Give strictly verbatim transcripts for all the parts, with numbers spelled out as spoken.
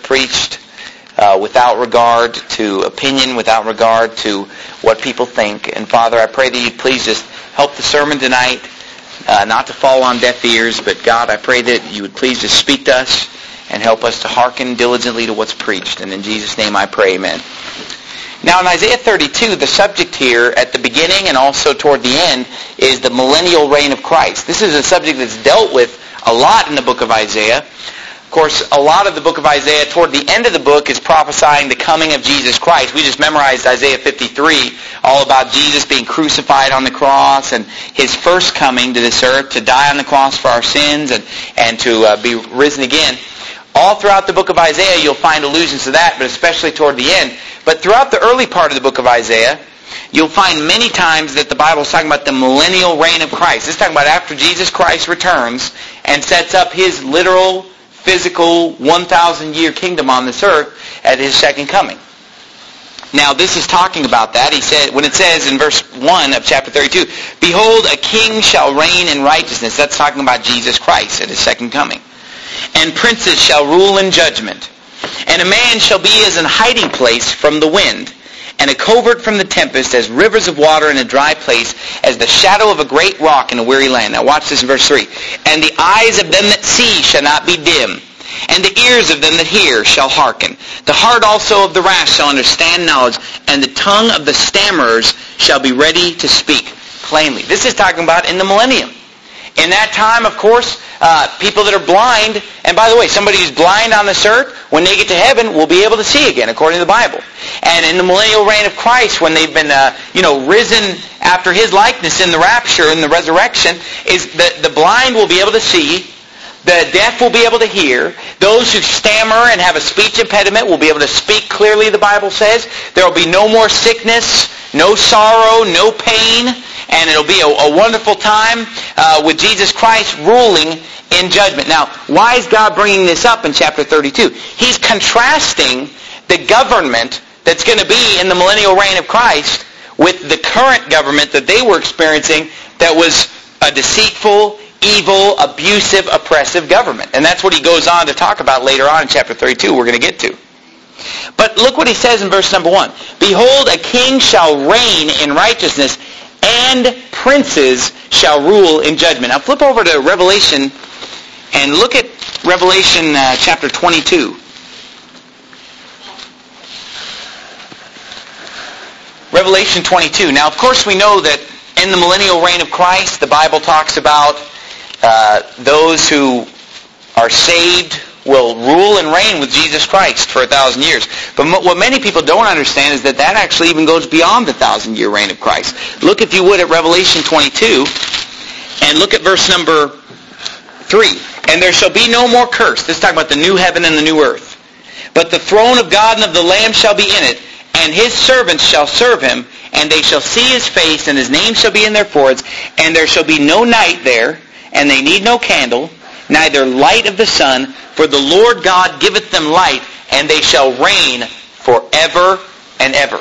preached uh, without regard to opinion, without regard to what people think. And Father, I pray that you'd please just help the sermon tonight, uh, not to fall on deaf ears, but God, I pray that you would please just speak to us and help us to hearken diligently to what's preached. And in Jesus' name I pray, amen. Now in Isaiah thirty-two, the subject here at the beginning and also toward the end is the millennial reign of Christ. This is a subject that's dealt with a lot in the book of Isaiah. Of course, a lot of the book of Isaiah toward the end of the book is prophesying the coming of Jesus Christ. We just memorized Isaiah fifty-three, all about Jesus being crucified on the cross and his first coming to this earth to die on the cross for our sins and, and to uh, be risen again. All throughout the book of Isaiah, you'll find allusions to that, but especially toward the end. But throughout the early part of the book of Isaiah, you'll find many times that the Bible is talking about the millennial reign of Christ. It's talking about after Jesus Christ returns and sets up his literal, physical, one thousand year kingdom on this earth at his second coming. Now, this is talking about that. He said, when it says in verse one of chapter thirty-two, "Behold, a king shall reign in righteousness." That's talking about Jesus Christ at his second coming. "And princes shall rule in judgment. And a man shall be as an hiding place from the wind, and a covert from the tempest, as rivers of water in a dry place, as the shadow of a great rock in a weary land." Now watch this in verse three. "And the eyes of them that see shall not be dim, and the ears of them that hear shall hearken. The heart also of the rash shall understand knowledge, and the tongue of the stammerers shall be ready to speak plainly." This is talking about in the millennium. In that time, of course, uh, people that are blind, and by the way, somebody who's blind on this earth, when they get to heaven, will be able to see again, according to the Bible. And in the millennial reign of Christ, when they've been, uh, you know, risen after his likeness in the rapture, in the resurrection, is that the blind will be able to see, the deaf will be able to hear, those who stammer and have a speech impediment will be able to speak clearly, the Bible says. There will be no more sickness, no sorrow, no pain, and it'll be a, a wonderful time uh, with Jesus Christ ruling in judgment. Now, why is God bringing this up in chapter thirty-two? He's contrasting the government that's going to be in the millennial reign of Christ with the current government that they were experiencing that was a deceitful, evil, abusive, oppressive government. And that's what he goes on to talk about later on in chapter thirty-two, we're going to get to. But look what he says in verse number one. "Behold, a king shall reign in righteousness, and princes shall rule in judgment." Now flip over to Revelation and look at Revelation uh, chapter twenty-two. Revelation twenty-two. Now, of course, we know that in the millennial reign of Christ, the Bible talks about uh, those who are saved will rule and reign with Jesus Christ for a thousand years. But what many people don't understand is that that actually even goes beyond the thousand-year reign of Christ. Look, if you would, at Revelation twenty-two, and look at verse number three. "And there shall be no more curse." This is talking about the new heaven and the new earth. "But the throne of God and of the Lamb shall be in it, and his servants shall serve him, and they shall see his face, and his name shall be in their foreheads. And there shall be no night there, and they need no candle, neither light of the sun, for the Lord God giveth them light, and they shall reign forever and ever."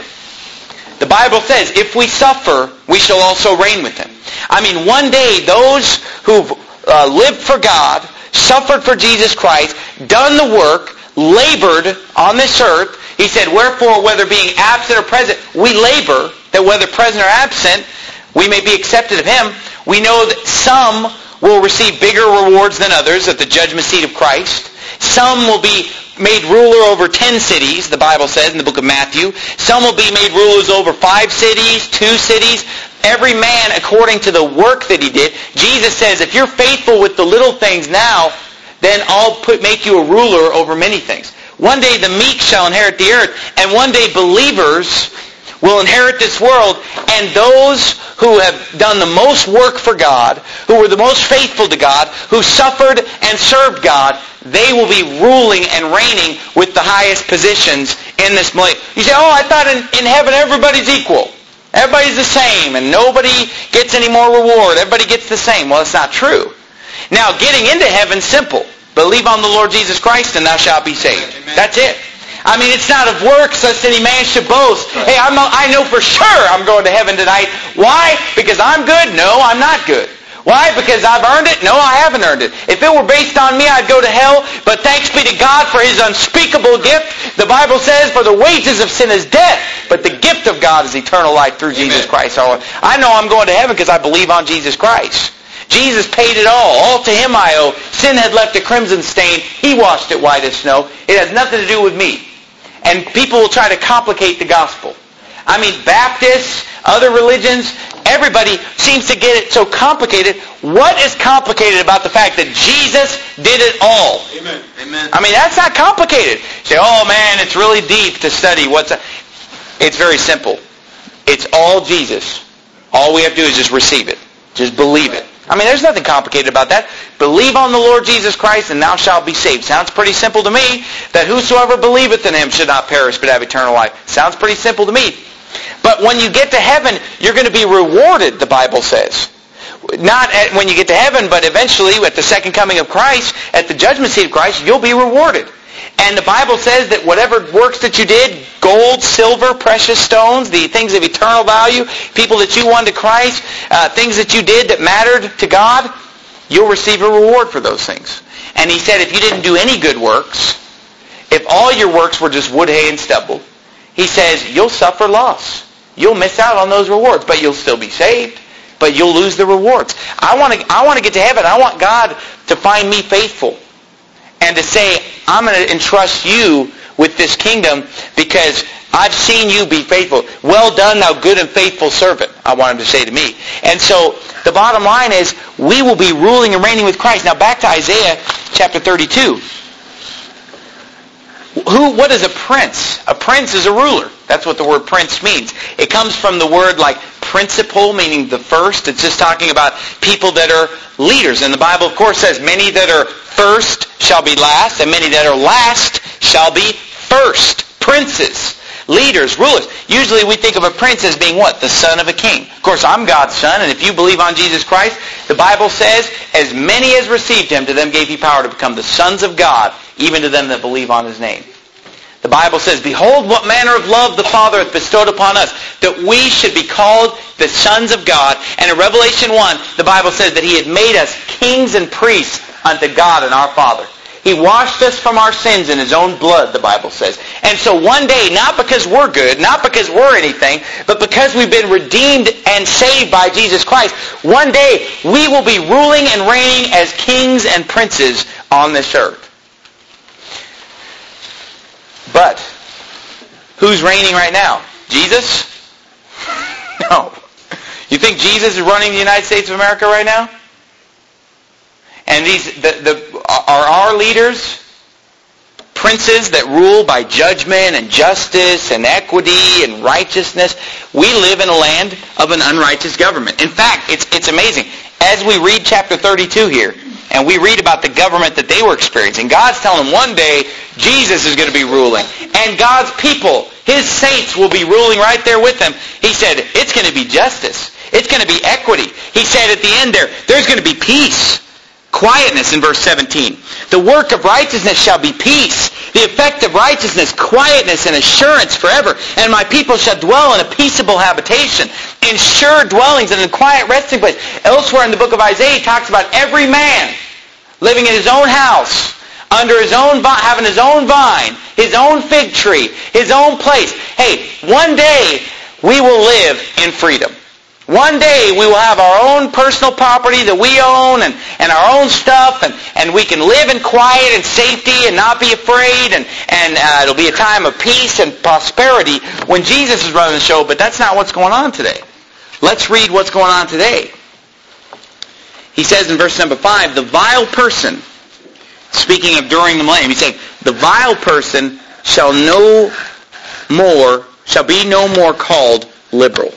The Bible says, if we suffer, we shall also reign with him. I mean, one day, those who've uh, lived for God, suffered for Jesus Christ, done the work, labored on this earth, he said, "Wherefore, whether being absent or present, we labor, that whether present or absent, we may be accepted of him." We know that some will receive bigger rewards than others at the judgment seat of Christ. Some will be made ruler over ten cities, the Bible says in the book of Matthew. Some will be made rulers over five cities, two cities. Every man according to the work that he did. Jesus says, if you're faithful with the little things now, then I'll put, make you a ruler over many things. One day the meek shall inherit the earth, and one day believers will inherit this world, and those who have done the most work for God, who were the most faithful to God, who suffered and served God, they will be ruling and reigning with the highest positions in this millennium. You say, oh, I thought in, in heaven everybody's equal. Everybody's the same, and nobody gets any more reward. Everybody gets the same. Well, it's not true. Now, getting into heaven's simple. Believe on the Lord Jesus Christ, and thou shalt be saved. Amen. That's it. I mean, it's not of works lest any man should boast. Hey, I'm a, I know for sure I'm going to heaven tonight. Why? Because I'm good? No, I'm not good. Why? Because I've earned it? No, I haven't earned it. If it were based on me, I'd go to hell. But thanks be to God for His unspeakable gift. The Bible says, for the wages of sin is death, but the gift of God is eternal life through Amen. Jesus Christ our Lord. I know I'm going to heaven because I believe on Jesus Christ. Jesus paid it all. All to Him I owe. Sin had left a crimson stain. He washed it white as snow. It has nothing to do with me. And people will try to complicate the gospel. I mean, Baptists, other religions, everybody seems to get it so complicated. What is complicated about the fact that Jesus did it all? Amen. Amen. I mean, that's not complicated. You say, oh man, it's really deep to study. What's that? It's very simple. It's all Jesus. All we have to do is just receive it. Just believe it. I mean, there's nothing complicated about that. Believe on the Lord Jesus Christ and thou shalt be saved. Sounds pretty simple to me. That whosoever believeth in Him should not perish but have eternal life. Sounds pretty simple to me. But when you get to heaven, you're going to be rewarded, the Bible says. Not at, when you get to heaven, but eventually at the second coming of Christ, at the judgment seat of Christ, you'll be rewarded. And the Bible says that whatever works that you did, gold, silver, precious stones, the things of eternal value, people that you won to Christ, uh, things that you did that mattered to God, you'll receive a reward for those things. And He said if you didn't do any good works, if all your works were just wood, hay, and stubble, He says you'll suffer loss. You'll miss out on those rewards, but you'll still be saved. But you'll lose the rewards. I want to I want to get to heaven. I want God to find me faithful. And to say, I'm going to entrust you with this kingdom because I've seen you be faithful. Well done, thou good and faithful servant, I want Him to say to me. And so the bottom line is we will be ruling and reigning with Christ. Now back to Isaiah chapter thirty-two. Who? What is a prince? A prince is a ruler. That's what the word prince means. It comes from the word like principal, meaning the first. It's just talking about people that are leaders. And the Bible, of course, says, many that are first shall be last, and many that are last shall be first. Princes, leaders, rulers. Usually we think of a prince as being what? The son of a king. Of course, I'm God's son, and if you believe on Jesus Christ, the Bible says, as many as received Him, to them gave He power to become the sons of God, even to them that believe on His name. The Bible says, behold what manner of love the Father hath bestowed upon us, that we should be called the sons of God. And in Revelation one, the Bible says that He had made us kings and priests unto God and our Father. He washed us from our sins in His own blood, the Bible says. And so one day, not because we're good, not because we're anything, but because we've been redeemed and saved by Jesus Christ, one day we will be ruling and reigning as kings and princes on this earth. But who's reigning right now? Jesus? No. You think Jesus is running the United States of America right now? And these the, the are our leaders princes that rule by judgment and justice and equity and righteousness? We live in a land of an unrighteous government. In fact, it's it's amazing. As we read chapter thirty-two here, and we read about the government that they were experiencing, God's telling them one day Jesus is going to be ruling. And God's people, His saints, will be ruling right there with Him. He said, it's going to be justice. It's going to be equity. He said at the end there, there's going to be peace. Quietness in verse seventeen. The work of righteousness shall be peace. The effect of righteousness, quietness and assurance forever. And my people shall dwell in a peaceable habitation, in sure dwellings and in quiet resting place. Elsewhere in the book of Isaiah, he talks about every man living in his own house, under his own vine, having his own vine, his own fig tree, his own place. Hey, one day we will live in freedom. One day we will have our own personal property that we own and, and our own stuff, and, and we can live in quiet and safety and not be afraid, and, and uh, it'll be a time of peace and prosperity when Jesus is running the show, but that's not what's going on today. Let's read what's going on today. He says in verse number five, the vile person, speaking of during the millennium, he's saying, the vile person shall no more, shall be no more called liberal,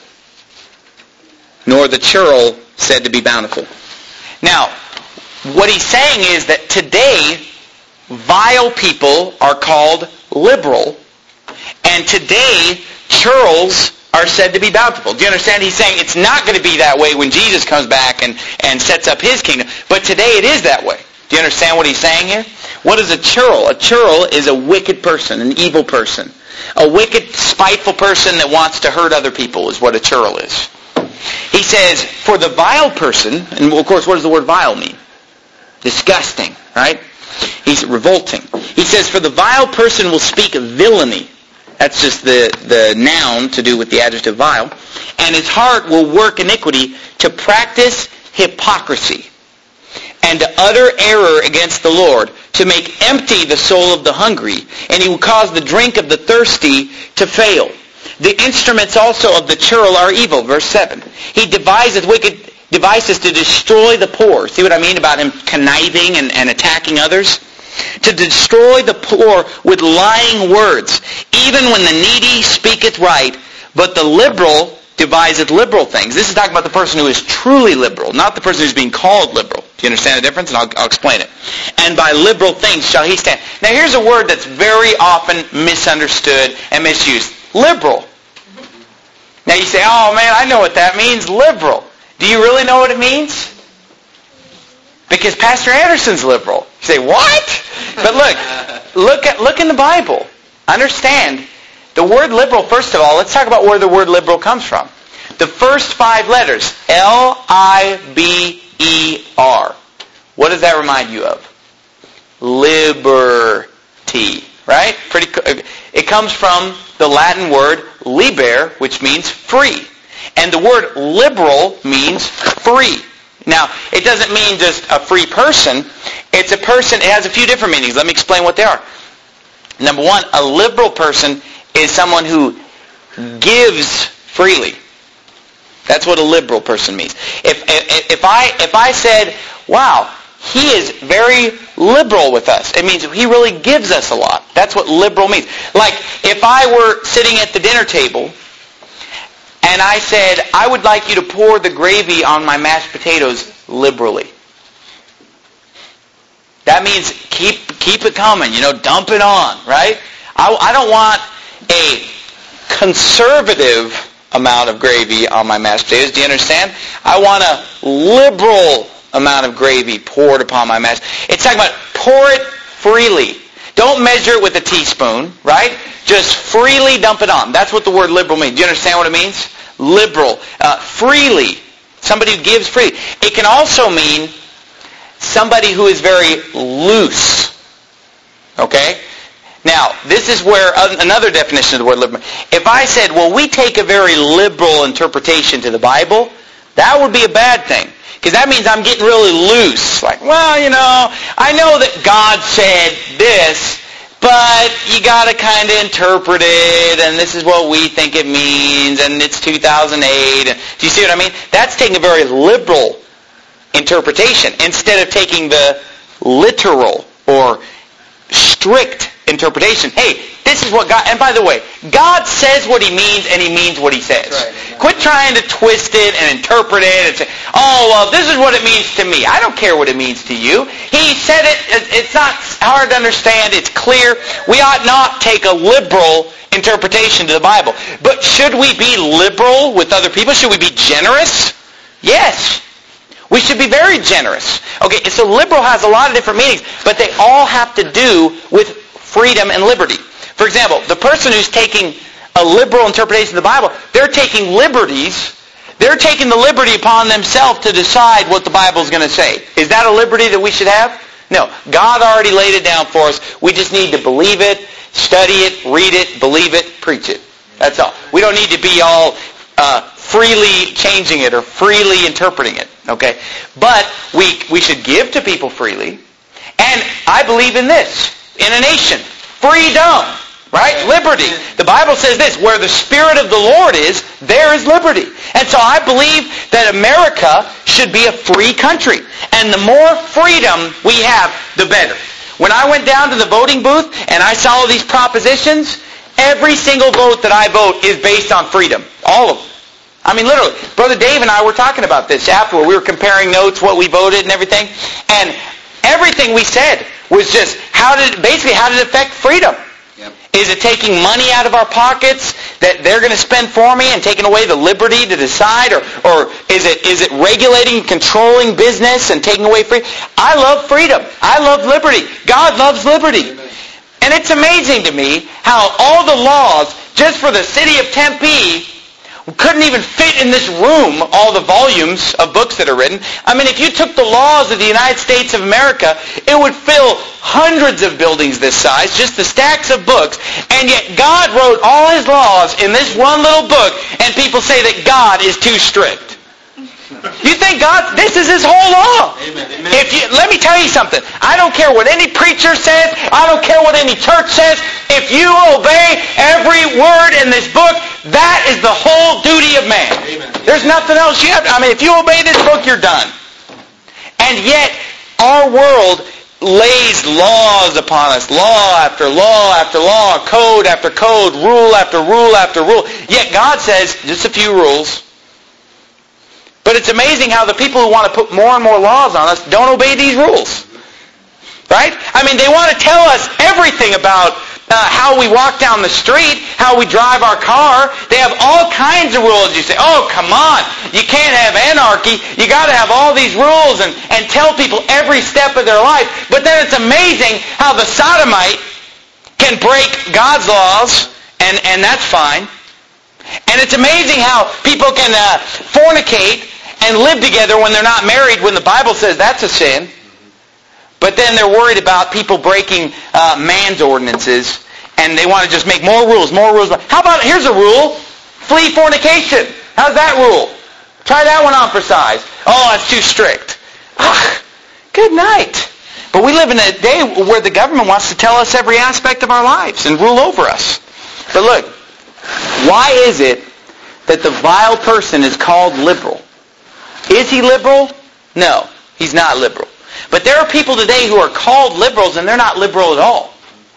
nor the churl said to be bountiful. Now, what he's saying is that today, vile people are called liberal, and today, churls are said to be bountiful. Do you understand? He's saying it's not going to be that way when Jesus comes back and, and sets up His kingdom, but today it is that way. Do you understand what he's saying here? What is a churl? A churl is a wicked person, an evil person. A wicked, spiteful person that wants to hurt other people is what a churl is. He says, for the vile person, and of course, what does the word vile mean? Disgusting, right? He's revolting. He says, for the vile person will speak villainy. That's just the, the noun to do with the adjective vile. And his heart will work iniquity to practice hypocrisy and to utter error against the Lord, to make empty the soul of the hungry, and he will cause the drink of the thirsty to fail. The instruments also of the churl are evil. Verse seven. He deviseth wicked devices to destroy the poor. See what I mean about him conniving and, and attacking others? To destroy the poor with lying words, even when the needy speaketh right, but the liberal deviseth liberal things. This is talking about the person who is truly liberal, not the person who's being called liberal. Do you understand the difference? And I'll, I'll explain it. And by liberal things shall he stand. Now here's a word that's very often misunderstood and misused. Liberal. Now you say, oh man, I know what that means, liberal. Do you really know what it means? Because Pastor Anderson's liberal. You say, what? But look, look at look in the Bible. Understand, the word liberal, first of all, let's talk about where the word liberal comes from. The first five letters, L I B E R. What does that remind you of? Liberty, right? Pretty. It comes from the Latin word liber, which means free. And the word liberal means free. Now, it doesn't mean just a free person. It's a person, it has a few different meanings. Let me explain what they are. Number one, a liberal person is someone who gives freely. That's what a liberal person means. If, if, if I if I said, wow, he is very liberal with us, it means he really gives us a lot. That's what liberal means. Like, if I were sitting at the dinner table and I said, I would like you to pour the gravy on my mashed potatoes liberally. That means keep keep it coming, you know, dump it on, right? I, I don't want a conservative amount of gravy on my mashed potatoes. Do you understand? I want a liberal amount of gravy poured upon my mashed. It's talking about pour it freely. Don't measure it with a teaspoon, right? Just freely dump it on. That's what the word liberal means. Do you understand what it means? Liberal. Uh, freely. Somebody who gives freely. It can also mean somebody who is very loose. Okay? Now, this is where another definition of the word liberal. If I said, well, we take a very liberal interpretation to the Bible, that would be a bad thing. Because that means I'm getting really loose. Like, well, you know, I know that God said this, but you got to kind of interpret it, and this is what we think it means, and it's two thousand eight. Do you see what I mean? That's taking a very liberal interpretation instead of taking the literal or strict interpretation. Hey, this is what God, and by the way, God says what he means and he means what he says. Right. Quit trying to twist it and interpret it and say, oh, well, this is what it means to me. I don't care what it means to you. He said it, it's not hard to understand, it's clear. We ought not take a liberal interpretation to the Bible. But should we be liberal with other people? Should we be generous? Yes. We should be very generous. Okay, so liberal has a lot of different meanings, but they all have to do with freedom and liberty. For example, the person who's taking a liberal interpretation of the Bible, they're taking liberties. They're taking the liberty upon themselves to decide what the Bible is going to say. Is that a liberty that we should have? No. God already laid it down for us. We just need to believe it, study it, read it, believe it, preach it. That's all. We don't need to be all uh, freely changing it or freely interpreting it. Okay? But we we should give to people freely. And I believe in this. In a nation. Freedom. Right? Liberty. The Bible says this, where the Spirit of the Lord is, there is liberty. And so I believe that America should be a free country. And the more freedom we have, the better. When I went down to the voting booth and I saw these propositions, every single vote that I vote is based on freedom. All of them. I mean, literally. Brother Dave and I were talking about this afterward. We were comparing notes, what we voted and everything. And everything we said was just, how did basically, how did it affect freedom? Yep. Is it taking money out of our pockets that they're going to spend for me and taking away the liberty to decide? Or, or is it is it regulating, controlling business and taking away freedom? I love freedom. I love liberty. God loves liberty. Amen. And it's amazing to me how all the laws, just for the city of Tempe, couldn't even fit in this room all the volumes of books that are written. I mean, if you took the laws of the United States of America, it would fill hundreds of buildings this size, just the stacks of books. And yet God wrote all his laws in this one little book, and people say that God is too strict. You think God, this is his whole law. Amen. Amen. If you, let me tell you something. I don't care what any preacher says. I don't care what any church says. If you obey every word in this book, that is the whole duty of man. Amen. There's nothing else you have to, I mean, if you obey this book, you're done. And yet, our world lays laws upon us. Law after law after law, code after code, rule after rule after rule. Yet God says, just a few rules. But it's amazing how the people who want to put more and more laws on us don't obey these rules. Right? I mean, they want to tell us everything about uh, how we walk down the street, how we drive our car. They have all kinds of rules. You say, oh, come on. You can't have anarchy. You got to have all these rules and, and tell people every step of their life. But then it's amazing how the sodomite can break God's laws, and, and that's fine. And it's amazing how people can uh, fornicate and live together when they're not married, when the Bible says that's a sin. But then they're worried about people breaking uh, man's ordinances, and they want to just make more rules, more rules. How about, here's a rule, flee fornication. How's that rule? Try that one on for size. Oh, that's too strict. Ugh, good night. But we live in a day where the government wants to tell us every aspect of our lives and rule over us. But look, why is it that the vile person is called liberal? Is he liberal? No, he's not liberal. But there are people today who are called liberals and they're not liberal at all.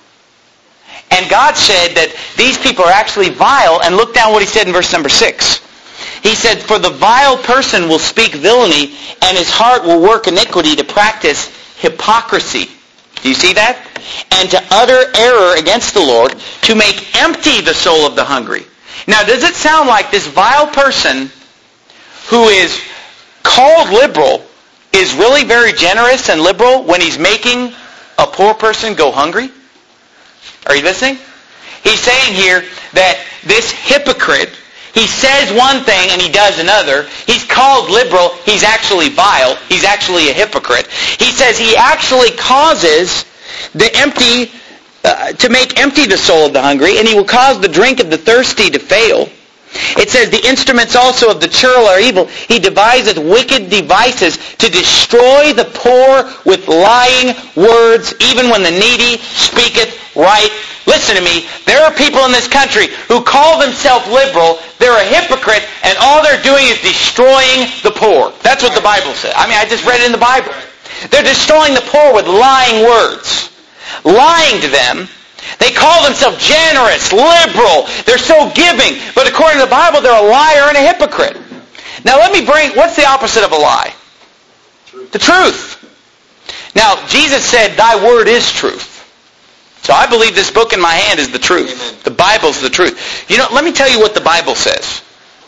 And God said that these people are actually vile, and look down what he said in verse number six. He said, for the vile person will speak villainy, and his heart will work iniquity to practice hypocrisy. Do you see that? And to utter error against the Lord, to make empty the soul of the hungry. Now, does it sound like this vile person who is called liberal is really very generous and liberal when he's making a poor person go hungry? Are you listening? He's saying here that this hypocrite, he says one thing and he does another. He's called liberal. He's actually vile. He's actually a hypocrite. He says he actually causes the empty, uh, to make empty the soul of the hungry, and he will cause the drink of the thirsty to fail. It says the instruments also of the churl are evil. He deviseth wicked devices to destroy the poor with lying words, even when the needy speaketh right. Listen to me. There are people in this country who call themselves liberal. They're a hypocrite, and all they're doing is destroying the poor. That's what the Bible says. I mean, I just read it in the Bible. They're destroying the poor with lying words. Lying to them. They call themselves generous, liberal. They're so giving. But according to the Bible, they're a liar and a hypocrite. Now let me bring, what's the opposite of a lie? Truth. The truth. Now, Jesus said, thy word is truth. So I believe this book in my hand is the truth. Amen. The Bible's the truth. You know, let me tell you what the Bible says.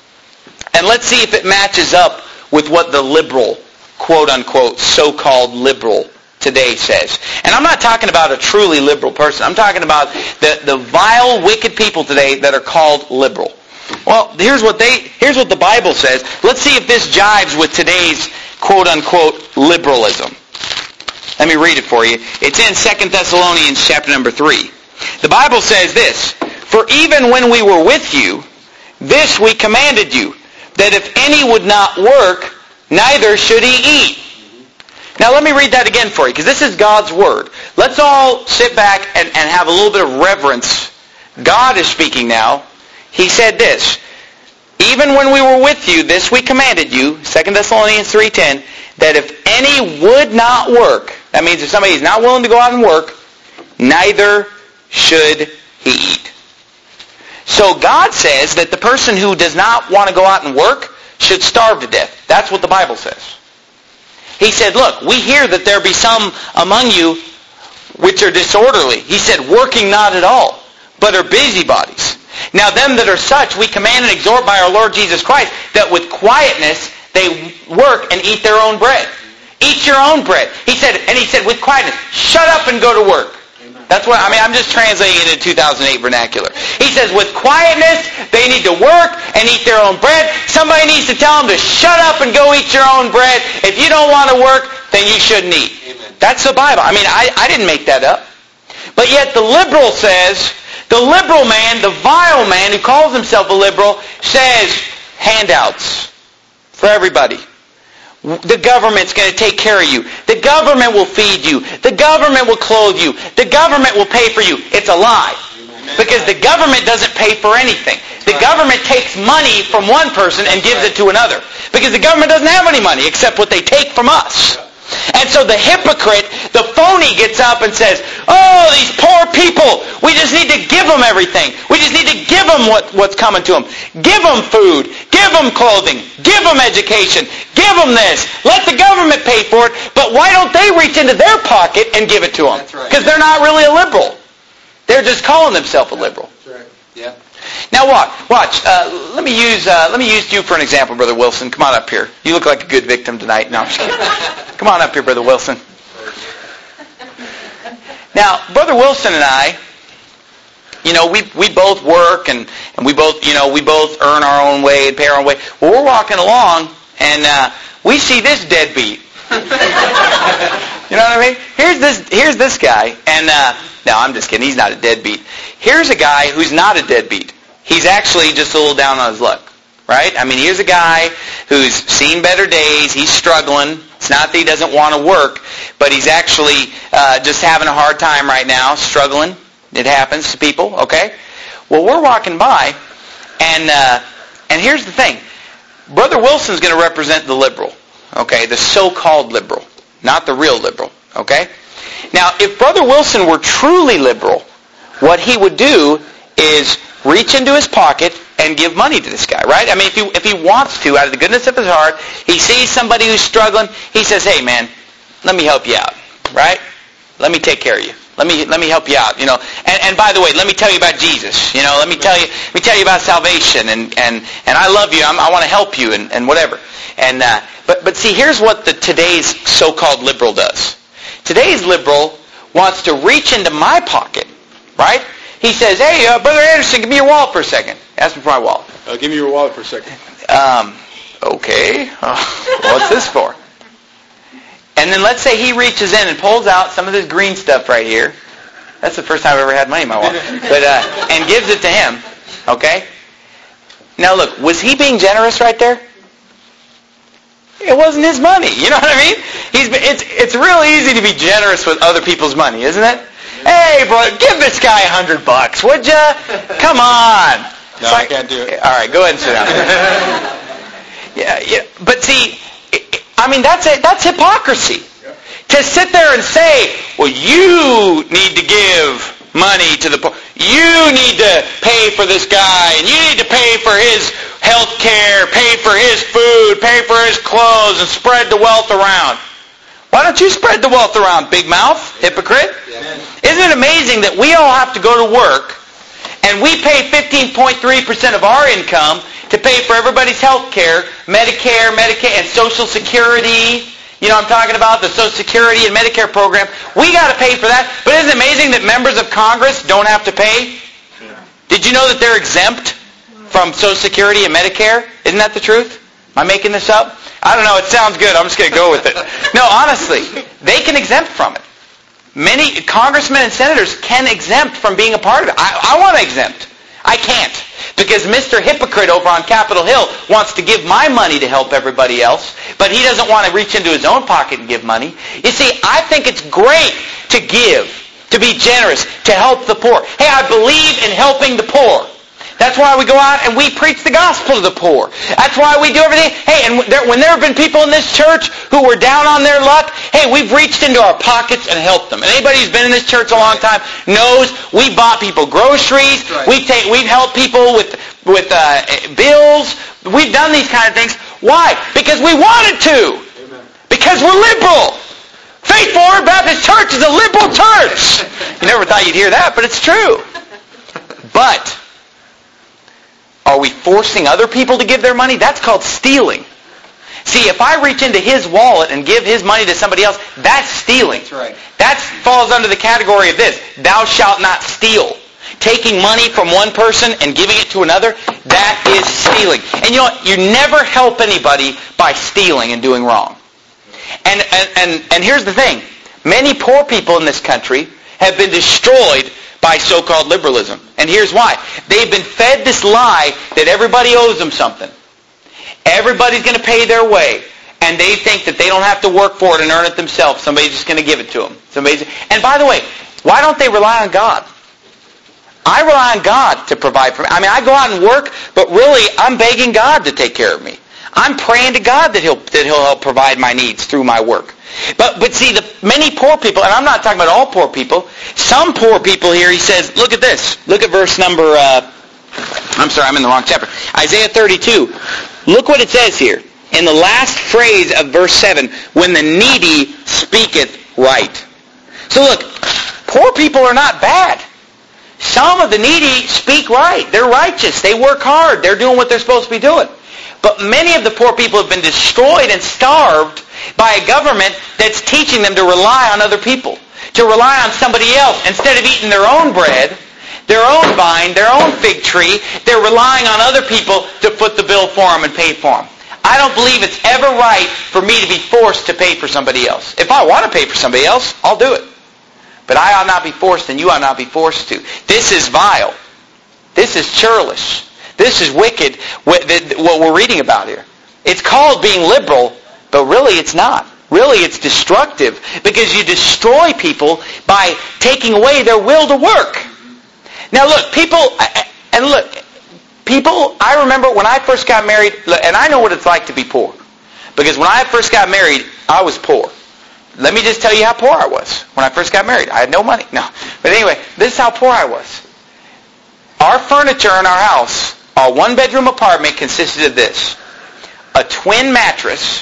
And let's see if it matches up with what the liberal, quote-unquote, so-called liberal today says. And I'm not talking about a truly liberal person. I'm talking about the, the vile, wicked people today that are called liberal. Well, here's what they here's what the Bible says. Let's see if this jives with today's quote-unquote liberalism. Let me read it for you. It's in Second Thessalonians chapter number three. The Bible says this, for even when we were with you, this we commanded you, that if any would not work, neither should he eat. Now let me read that again for you, because this is God's Word. Let's all sit back and, and have a little bit of reverence. God is speaking now. He said this, even when we were with you, this we commanded you, Second Thessalonians three ten, that if any would not work, that means if somebody is not willing to go out and work, neither should he eat. So God says that the person who does not want to go out and work should starve to death. That's what the Bible says. He said, look, we hear that there be some among you which are disorderly. He said, working not at all, but are busybodies. Now them that are such, we command and exhort by our Lord Jesus Christ, that with quietness they work and eat their own bread. Eat your own bread. He said, and he said, with quietness, shut up and go to work. Amen. That's what, I mean, I'm just translating it in two thousand eight vernacular. He says, with quietness, they need to work and eat their own bread. Somebody needs to tell them to shut up and go eat your own bread. If you don't want to work, then you shouldn't eat. Amen. That's the Bible. I mean, I, I didn't make that up. But yet the liberal says, the liberal man, the vile man who calls himself a liberal, says handouts for everybody. The government's going to take care of you. The government will feed you. The government will clothe you. The government will pay for you. It's a lie. Because the government doesn't pay for anything. The government takes money from one person and gives it to another. Because the government doesn't have any money except what they take from us. And so the hypocrite, the phony, gets up and says, oh, these poor people, we just need to give them everything. We just need to give them what, what's coming to them. Give them food. Give them clothing. Give them education. Give them this. Let the government pay for it. But why don't they reach into their pocket and give it to them? Because they're not really a liberal. They're just calling themselves a liberal. That's right. Yeah. Now watch, watch. Uh, let me use uh, let me use you for an example, Brother Wilson. Come on up here. You look like a good victim tonight. No, I'm just kidding. Come on up here, Brother Wilson. Now, Brother Wilson and I, you know, we we both work and, and we both you know we both earn our own way and pay our own way. Well, we're walking along and uh, we see this deadbeat. You know what I mean? Here's this here's this guy, and uh, no, I'm just kidding. He's not a deadbeat. Here's a guy who's not a deadbeat. He's actually just a little down on his luck, right? I mean, here's a guy who's seen better days. He's struggling. It's not that he doesn't want to work, but he's actually uh, just having a hard time right now, struggling. It happens to people, okay? Well, we're walking by, and uh, and here's the thing. Brother Wilson's going to represent the liberal, okay? The so-called liberal, not the real liberal, okay? Now, if Brother Wilson were truly liberal, what he would do is reach into his pocket and give money to this guy, right? I mean, if he, if he wants to, out of the goodness of his heart, he sees somebody who's struggling, he says, hey, man, let me help you out, right? Let me take care of you. Let me let me help you out, you know. And, and by the way, let me tell you about Jesus, you know. Let me tell you let me tell you about salvation, and and, and I love you. I'm, I want to help you, and, and whatever. And uh, but but see, here's what the today's so-called liberal does. Today's liberal wants to reach into my pocket, right? He says, hey, uh, Brother Anderson, give me your wallet for a second. Ask me for my wallet. Uh, give me your wallet for a second. Um, okay. Uh, what's this for? And then let's say he reaches in and pulls out some of this green stuff right here. That's the first time I've ever had money in my wallet. But uh, and gives it to him. Okay? Now look, was he being generous right there? It wasn't his money. You know what I mean? He's it's it's real easy to be generous with other people's money, isn't it? Hey, bro, give this guy a hundred bucks, would ya? Come on. No, like, I can't do it. All right, go ahead and sit down. yeah, yeah. But see, I mean, that's it. That's hypocrisy. Yeah. To sit there and say, well, you need to give money to the poor. You need to pay for this guy, and you need to pay for his health care, pay for his food, pay for his clothes, and spread the wealth around. Why don't you spread the wealth around, big mouth, hypocrite? Yeah. Isn't it amazing that we all have to go to work, and we pay fifteen point three percent of our income to pay for everybody's health care, Medicare, Medicaid, and Social Security. You know what I'm talking about? The Social Security and Medicare program. We got to pay for that. But isn't it amazing that members of Congress don't have to pay? Yeah. Did you know that they're exempt from Social Security and Medicare? Isn't that the truth? Am I making this up? I don't know. It sounds good. I'm just going to go with it. No, honestly, they can exempt from it. Many congressmen and senators can exempt from being a part of it. I, I want to exempt. I can't. Because Mister Hypocrite over on Capitol Hill wants to give my money to help everybody else, but he doesn't want to reach into his own pocket and give money. You see, I think it's great to give, to be generous, to help the poor. Hey, I believe in helping the poor. That's why we go out and we preach the gospel to the poor. That's why we do everything. Hey, and there, when there have been people in this church who were down on their luck, hey, we've reached into our pockets and helped them. And anybody who's been in this church a long time knows we bought people groceries. Right. We've, take, we've helped people with, with uh, bills. We've done these kind of things. Why? Because we wanted to. Amen. Because we're liberal. Faith Forward Baptist Church is a liberal church. You never thought you'd hear that, but it's true. But are we forcing other people to give their money? That's called stealing. See, if I reach into his wallet and give his money to somebody else, that's stealing. That's right. That falls under the category of this. Thou shalt not steal. Taking money from one person and giving it to another, that is stealing. And you know what? You never help anybody by stealing and doing wrong. And, and, and, and here's the thing. Many poor people in this country have been destroyed by so-called liberalism. And here's why. They've been fed this lie that everybody owes them something. Everybody's going to pay their way. And they think that they don't have to work for it and earn it themselves. Somebody's just going to give it to them. Somebody's, and by the way, why don't they rely on God? I rely on God to provide for me. I mean, I go out and work, but really, I'm begging God to take care of me. I'm praying to God that He'll that He'll help provide my needs through my work. But but see, the many poor people, and I'm not talking about all poor people. Some poor people here, he says, look at this. Look at verse number. Uh, I'm sorry, I'm in the wrong chapter. Isaiah thirty-two. Look what it says here in the last phrase of verse seven. When the needy speaketh right. So look, poor people are not bad. Some of the needy speak right. They're righteous. They work hard. They're doing what they're supposed to be doing. But many of the poor people have been destroyed and starved by a government that's teaching them to rely on other people, to rely on somebody else. Instead of eating their own bread, their own vine, their own fig tree, they're relying on other people to foot the bill for them and pay for them. I don't believe it's ever right for me to be forced to pay for somebody else. If I want to pay for somebody else, I'll do it. But I ought not be forced, and you ought not be forced to. This is vile. This is churlish. This is wicked, what we're reading about here. It's called being liberal, but really it's not. Really it's destructive, because you destroy people by taking away their will to work. Now look, people, and look, people, I remember when I first got married, and I know what it's like to be poor. Because when I first got married, I was poor. Let me just tell you how poor I was when I first got married. I had no money. No. But anyway, this is how poor I was. Our furniture in our house, our one-bedroom apartment, consisted of this. A twin mattress,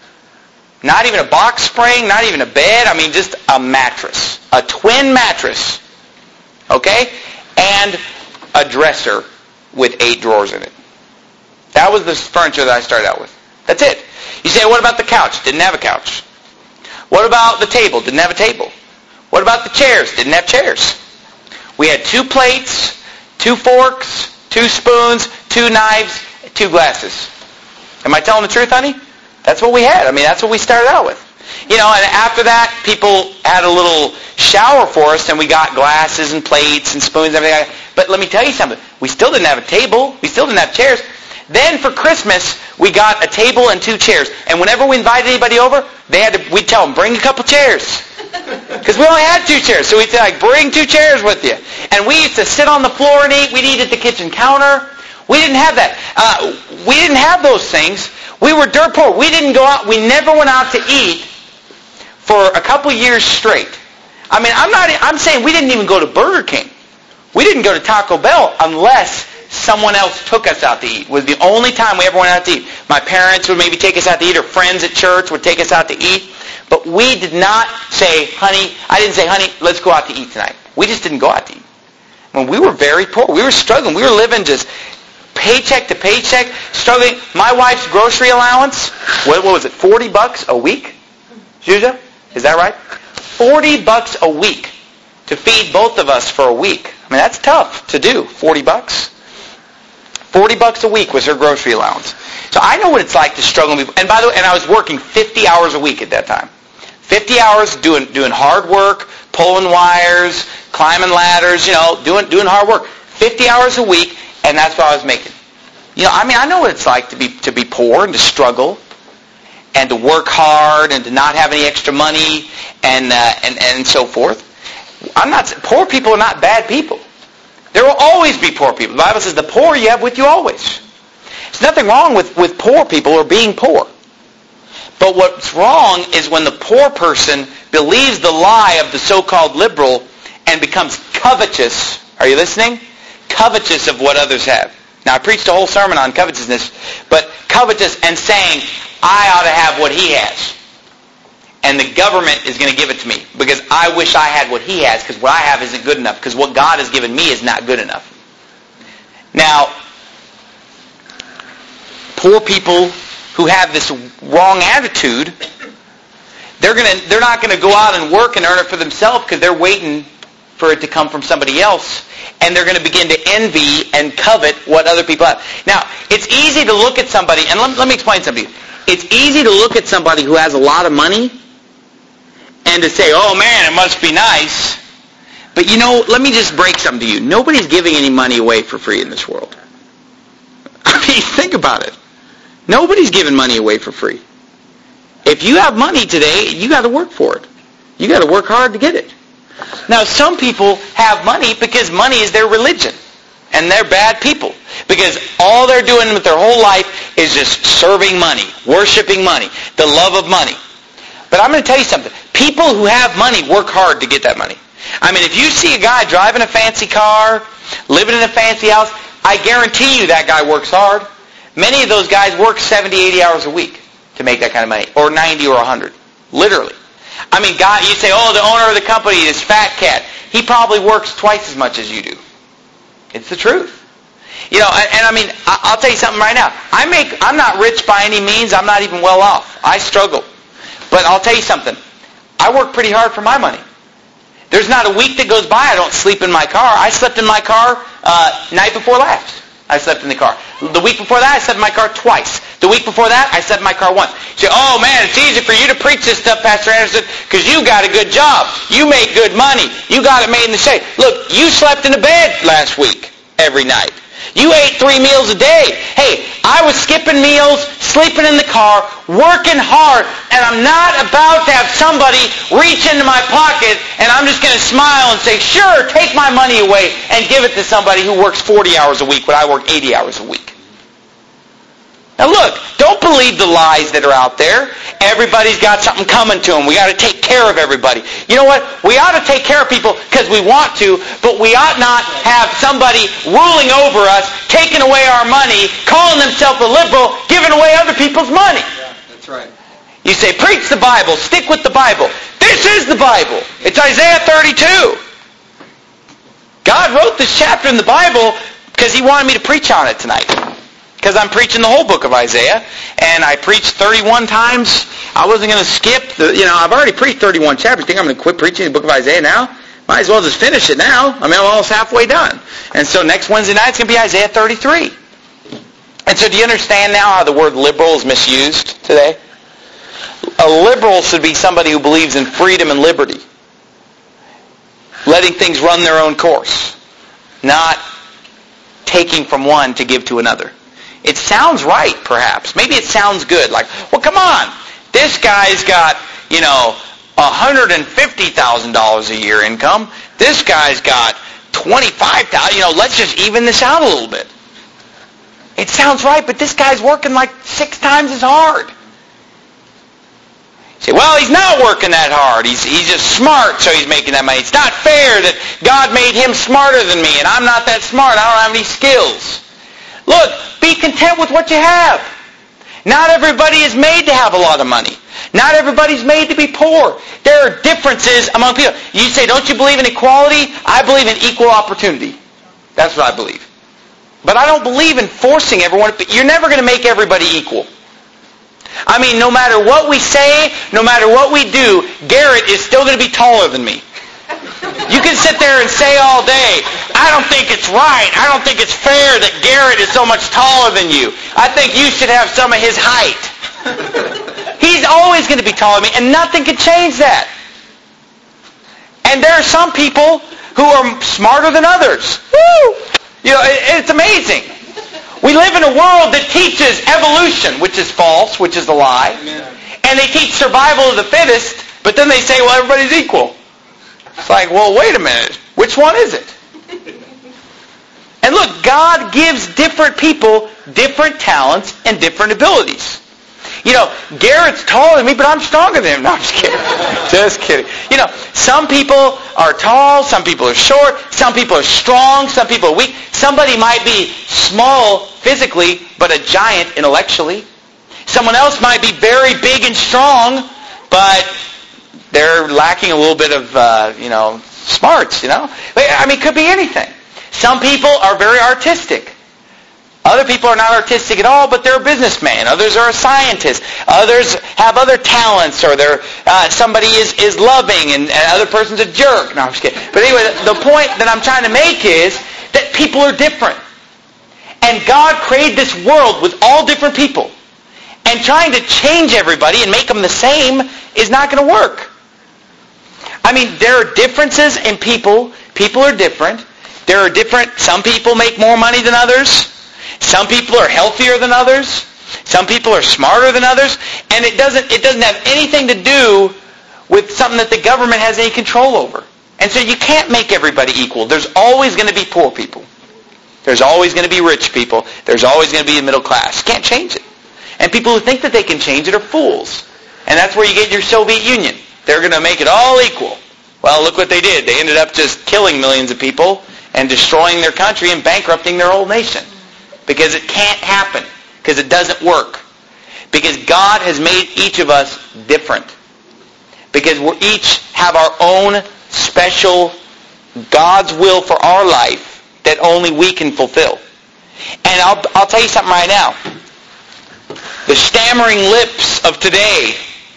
not even a box spring, not even a bed, I mean just a mattress. A twin mattress. Okay? And a dresser with eight drawers in it. That was the furniture that I started out with. That's it. You say, what about the couch? Didn't have a couch. What about the table? Didn't have a table. What about the chairs? Didn't have chairs. We had two plates, two forks, two spoons, two knives, two glasses. Am I telling the truth, honey? That's what we had. I mean, that's what we started out with. You know, and after that, people had a little shower for us, and we got glasses and plates and spoons and everything. But let me tell you something. We still didn't have a table. We still didn't have chairs. Then for Christmas, we got a table and two chairs. And whenever we invited anybody over, they had to, we'd tell them, bring a couple chairs. Because we only had two chairs. So we'd say, like, bring two chairs with you. And we used to sit on the floor and eat. We'd eat at the kitchen counter. We didn't have that. Uh, we didn't have those things. We were dirt poor. We didn't go out. We never went out to eat for a couple years straight. I mean, I'm not. I'm saying we didn't even go to Burger King. We didn't go to Taco Bell unless someone else took us out to eat. It was the only time we ever went out to eat. My parents would maybe take us out to eat, or friends at church would take us out to eat. But we did not say, honey, I didn't say, honey, let's go out to eat tonight. We just didn't go out to eat. When we were very poor, we were struggling. We were living just paycheck to paycheck, struggling. My wife's grocery allowance, what, what was it, forty bucks a week? Juja, is that right? forty bucks a week to feed both of us for a week. I mean, that's tough to do, forty bucks. forty bucks a week was her grocery allowance. So I know what it's like to struggle. And by the way, and I was working fifty hours a week at that time. fifty hours doing doing hard work, pulling wires, climbing ladders, you know, doing doing hard work. fifty hours a week, and that's what I was making. You know, I mean, I know what it's like to be to be poor and to struggle and to work hard and to not have any extra money and uh, and and so forth. I'm not poor people are not bad people. There will always be poor people. The Bible says the poor you have with you always. There's nothing wrong with, with poor people or being poor. But what's wrong is when the poor person believes the lie of the so-called liberal and becomes covetous. Are you listening? Covetous of what others have. Now, I preached a whole sermon on covetousness, but covetous and saying, I ought to have what he has. And the government is going to give it to me because I wish I had what he has, because what I have isn't good enough, because what God has given me is not good enough. Now, poor people who have this wrong attitude, they're gonna they're not going to go out and work and earn it for themselves because they're waiting for it to come from somebody else, and they're going to begin to envy and covet what other people have. Now, it's easy to look at somebody, and let, let me explain something to you. It's easy to look at somebody who has a lot of money and to say, oh man, it must be nice. But you know, let me just break something to you. Nobody's giving any money away for free in this world. I mean, think about it. Nobody's giving money away for free. If you have money today, you got to work for it. You got to work hard to get it. Now, some people have money because money is their religion, and they're bad people because all they're doing with their whole life is just serving money, worshiping money, the love of money. But I'm going to tell you something. People who have money work hard to get that money. I mean, if you see a guy driving a fancy car, living in a fancy house, I guarantee you that guy works hard. Many of those guys work seventy, eighty hours a week to make that kind of money, or ninety or one hundred, literally. I mean, God, you say, oh, the owner of the company, this fat cat, he probably works twice as much as you do. It's the truth. You know, and, and I mean, I'll tell you something right now. I make, I'm not rich by any means. I'm not even well off. I struggle. But I'll tell you something. I work pretty hard for my money. There's not a week that goes by I don't sleep in my car. I slept in my car uh, night before last. I slept in the car. The week before that, I slept in my car twice. The week before that, I slept in my car once. You say, oh man, it's easy for you to preach this stuff, Pastor Anderson, because you got a good job. You make good money. You got it made in the shade. Look, you slept in the bed last week every night. You ate three meals a day. Hey, I was skipping meals, sleeping in the car, working hard, and I'm not about to have somebody reach into my pocket and I'm just going to smile and say, sure, take my money away and give it to somebody who works forty hours a week when I work eighty hours a week. Now look, don't believe the lies that are out there. Everybody's got something coming to them. We got to take care of everybody. You know what? We ought to take care of people because we want to, but we ought not have somebody ruling over us, taking away our money, calling themselves a liberal, giving away other people's money. Yeah, that's right. You say, preach the Bible, stick with the Bible. This is the Bible. It's Isaiah thirty-two. God wrote this chapter in the Bible because he wanted me to preach on it tonight. Because I'm preaching the whole book of Isaiah, and I preached thirty-one times. I wasn't going to skip. The, you know, I've already preached thirty-one chapters. Think I'm going to quit preaching the book of Isaiah now? Might as well just finish it now. I mean, I'm almost halfway done. And so next Wednesday night, it's going to be Isaiah thirty-three. And so do you understand now how the word liberal is misused today? A liberal should be somebody who believes in freedom and liberty, letting things run their own course, not taking from one to give to another. It sounds right, perhaps. Maybe it sounds good. Like, well, come on. This guy's got, you know, one hundred fifty thousand dollars a year income. This guy's got twenty-five thousand dollars. You know, let's just even this out a little bit. It sounds right, but this guy's working like six times as hard. You say, well, he's not working that hard. He's, he's just smart, so he's making that money. It's not fair that God made him smarter than me, and I'm not that smart. I don't have any skills. Look, be content with what you have. Not everybody is made to have a lot of money. Not everybody's made to be poor. There are differences among people. You say, don't you believe in equality? I believe in equal opportunity. That's what I believe. But I don't believe in forcing everyone. You're never going to make everybody equal. I mean, no matter what we say, no matter what we do, Garrett is still going to be taller than me. You can sit there and say all day, I don't think it's right. I don't think it's fair that Garrett is so much taller than you. I think you should have some of his height. He's always going to be taller than me, and nothing can change that. And there are some people who are smarter than others. Woo! You know, it, it's amazing. We live in a world that teaches evolution, which is false, which is a lie. Amen. And they teach survival of the fittest, but then they say, well, everybody's equal. It's like, well, wait a minute. Which one is it? And look, God gives different people different talents and different abilities. You know, Garrett's taller than me, but I'm stronger than him. No, I'm just kidding. Just kidding. You know, some people are tall, some people are short, some people are strong, some people are weak. Somebody might be small physically, but a giant intellectually. Someone else might be very big and strong, but they're lacking a little bit of, uh, you know, smarts, you know. I mean, it could be anything. Some people are very artistic. Other people are not artistic at all, but they're a businessman. Others are a scientist. Others have other talents, or they're uh, somebody is, is loving, and, and other person's a jerk. No, I'm just kidding. But anyway, the point that I'm trying to make is that people are different. And God created this world with all different people. And trying to change everybody and make them the same is not going to work. I mean, there are differences in people. People are different. There are different, some people make more money than others. Some people are healthier than others. Some people are smarter than others. And it doesn't, it doesn't have anything to do with something that the government has any control over. And so you can't make everybody equal. There's always going to be poor people. There's always going to be rich people. There's always going to be a middle class. You can't change it. And people who think that they can change it are fools. And that's where you get your Soviet Union. They're going to make it all equal. Well, look what they did. They ended up just killing millions of people and destroying their country and bankrupting their whole nation. Because it can't happen. Because it doesn't work. Because God has made each of us different. Because we each have our own special God's will for our life that only we can fulfill. And I'll, I'll tell you something right now. The stammering lips of today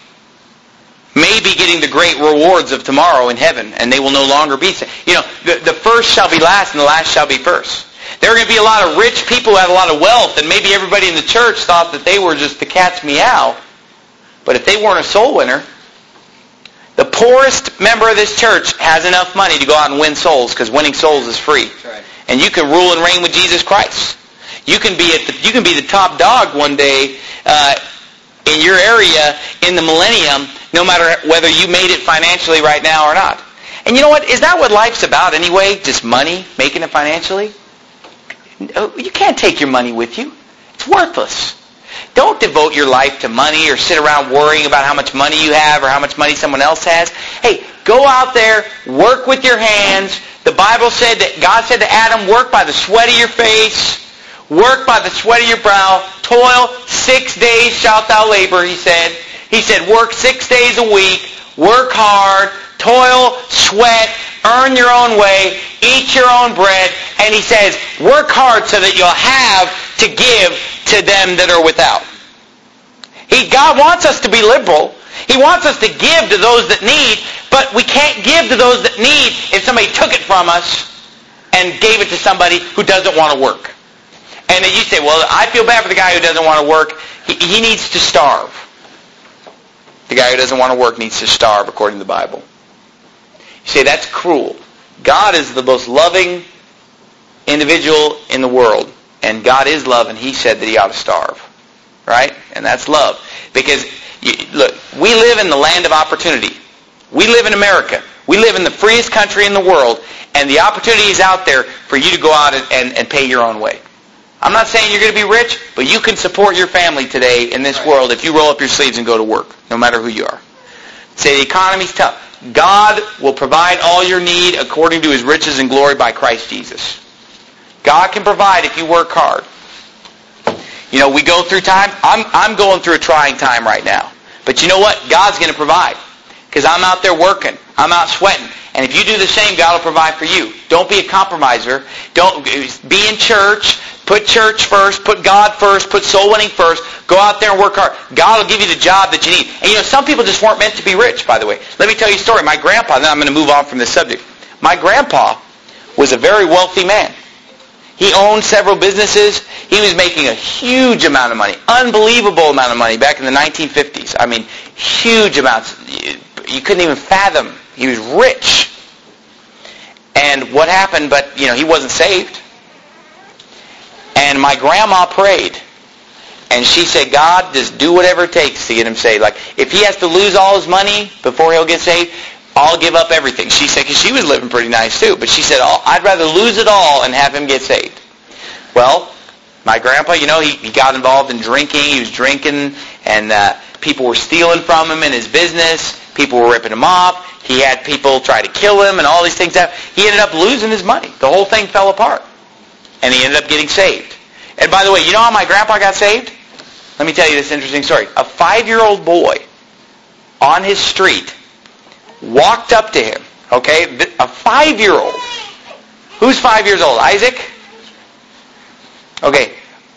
may be getting the great rewards of tomorrow in heaven, and they will no longer be. You know, the, the first shall be last, and the last shall be first. There are going to be a lot of rich people who have a lot of wealth, and maybe everybody in the church thought that they were just the cat's meow. But if they weren't a soul winner, the poorest member of this church has enough money to go out and win souls, because winning souls is free. That's right. And you can rule and reign with Jesus Christ. You can be at the, you can be the top dog one day uh, in your area in the millennium, no matter whether you made it financially right now or not. And you know what? Is that what life's about anyway? Just money, making it financially? You can't take your money with you. It's worthless. Don't devote your life to money or sit around worrying about how much money you have or how much money someone else has. Hey, go out there, work with your hands. The Bible said that God said to Adam, work by the sweat of your face, work by the sweat of your brow, toil six days shalt thou labor, he said. He said, work six days a week, work hard, toil, sweat, earn your own way, eat your own bread, and he says, work hard so that you'll have to give to them that are without. He, God wants us to be liberal. He wants us to give to those that need, but we can't give to those that need if somebody took it from us and gave it to somebody who doesn't want to work. And then you say, well, I feel bad for the guy who doesn't want to work. He, he needs to starve. The guy who doesn't want to work needs to starve, according to the Bible. You say, that's cruel. God is the most loving individual in the world. And God is love, and he said that he ought to starve. Right? And that's love. Because, you, look, we live in the land of opportunity. We live in America. We live in the freest country in the world. And the opportunity is out there for you to go out and, and, and pay your own way. I'm not saying you're going to be rich, but you can support your family today in this right. world if you roll up your sleeves and go to work, no matter who you are. Say the economy's tough. God will provide all your need according to his riches and glory by Christ Jesus. God can provide if you work hard. You know, we go through time. I'm, I'm going through a trying time right now. But you know what? God's going to provide. Because I'm out there working. I'm out sweating. And if you do the same, God will provide for you. Don't be a compromiser. Don't be in church. Put church first. Put God first. Put soul winning first. Go out there and work hard. God will give you the job that you need. And you know, some people just weren't meant to be rich, by the way. Let me tell you a story. My grandpa, then I'm going to move on from this subject. My grandpa was a very wealthy man. He owned several businesses. He was making a huge amount of money. Unbelievable amount of money back in the nineteen fifties. I mean, huge amounts. You couldn't even fathom. He was rich. And what happened, but, you know, he wasn't saved. And my grandma prayed. And she said, God, just do whatever it takes to get him saved. Like, if he has to lose all his money before he'll get saved, I'll give up everything. She said, because she was living pretty nice too. But she said, oh, I'd rather lose it all and have him get saved. Well, my grandpa, you know, he, he got involved in drinking. He was drinking, and uh, people were stealing from him in his business. People were ripping him off. He had people try to kill him and all these things. He ended up losing his money. The whole thing fell apart. And he ended up getting saved. And by the way, you know how my grandpa got saved? Let me tell you this interesting story. A five-year-old boy on his street walked up to him, okay? A five-year-old. Who's five years old? Isaac? Okay.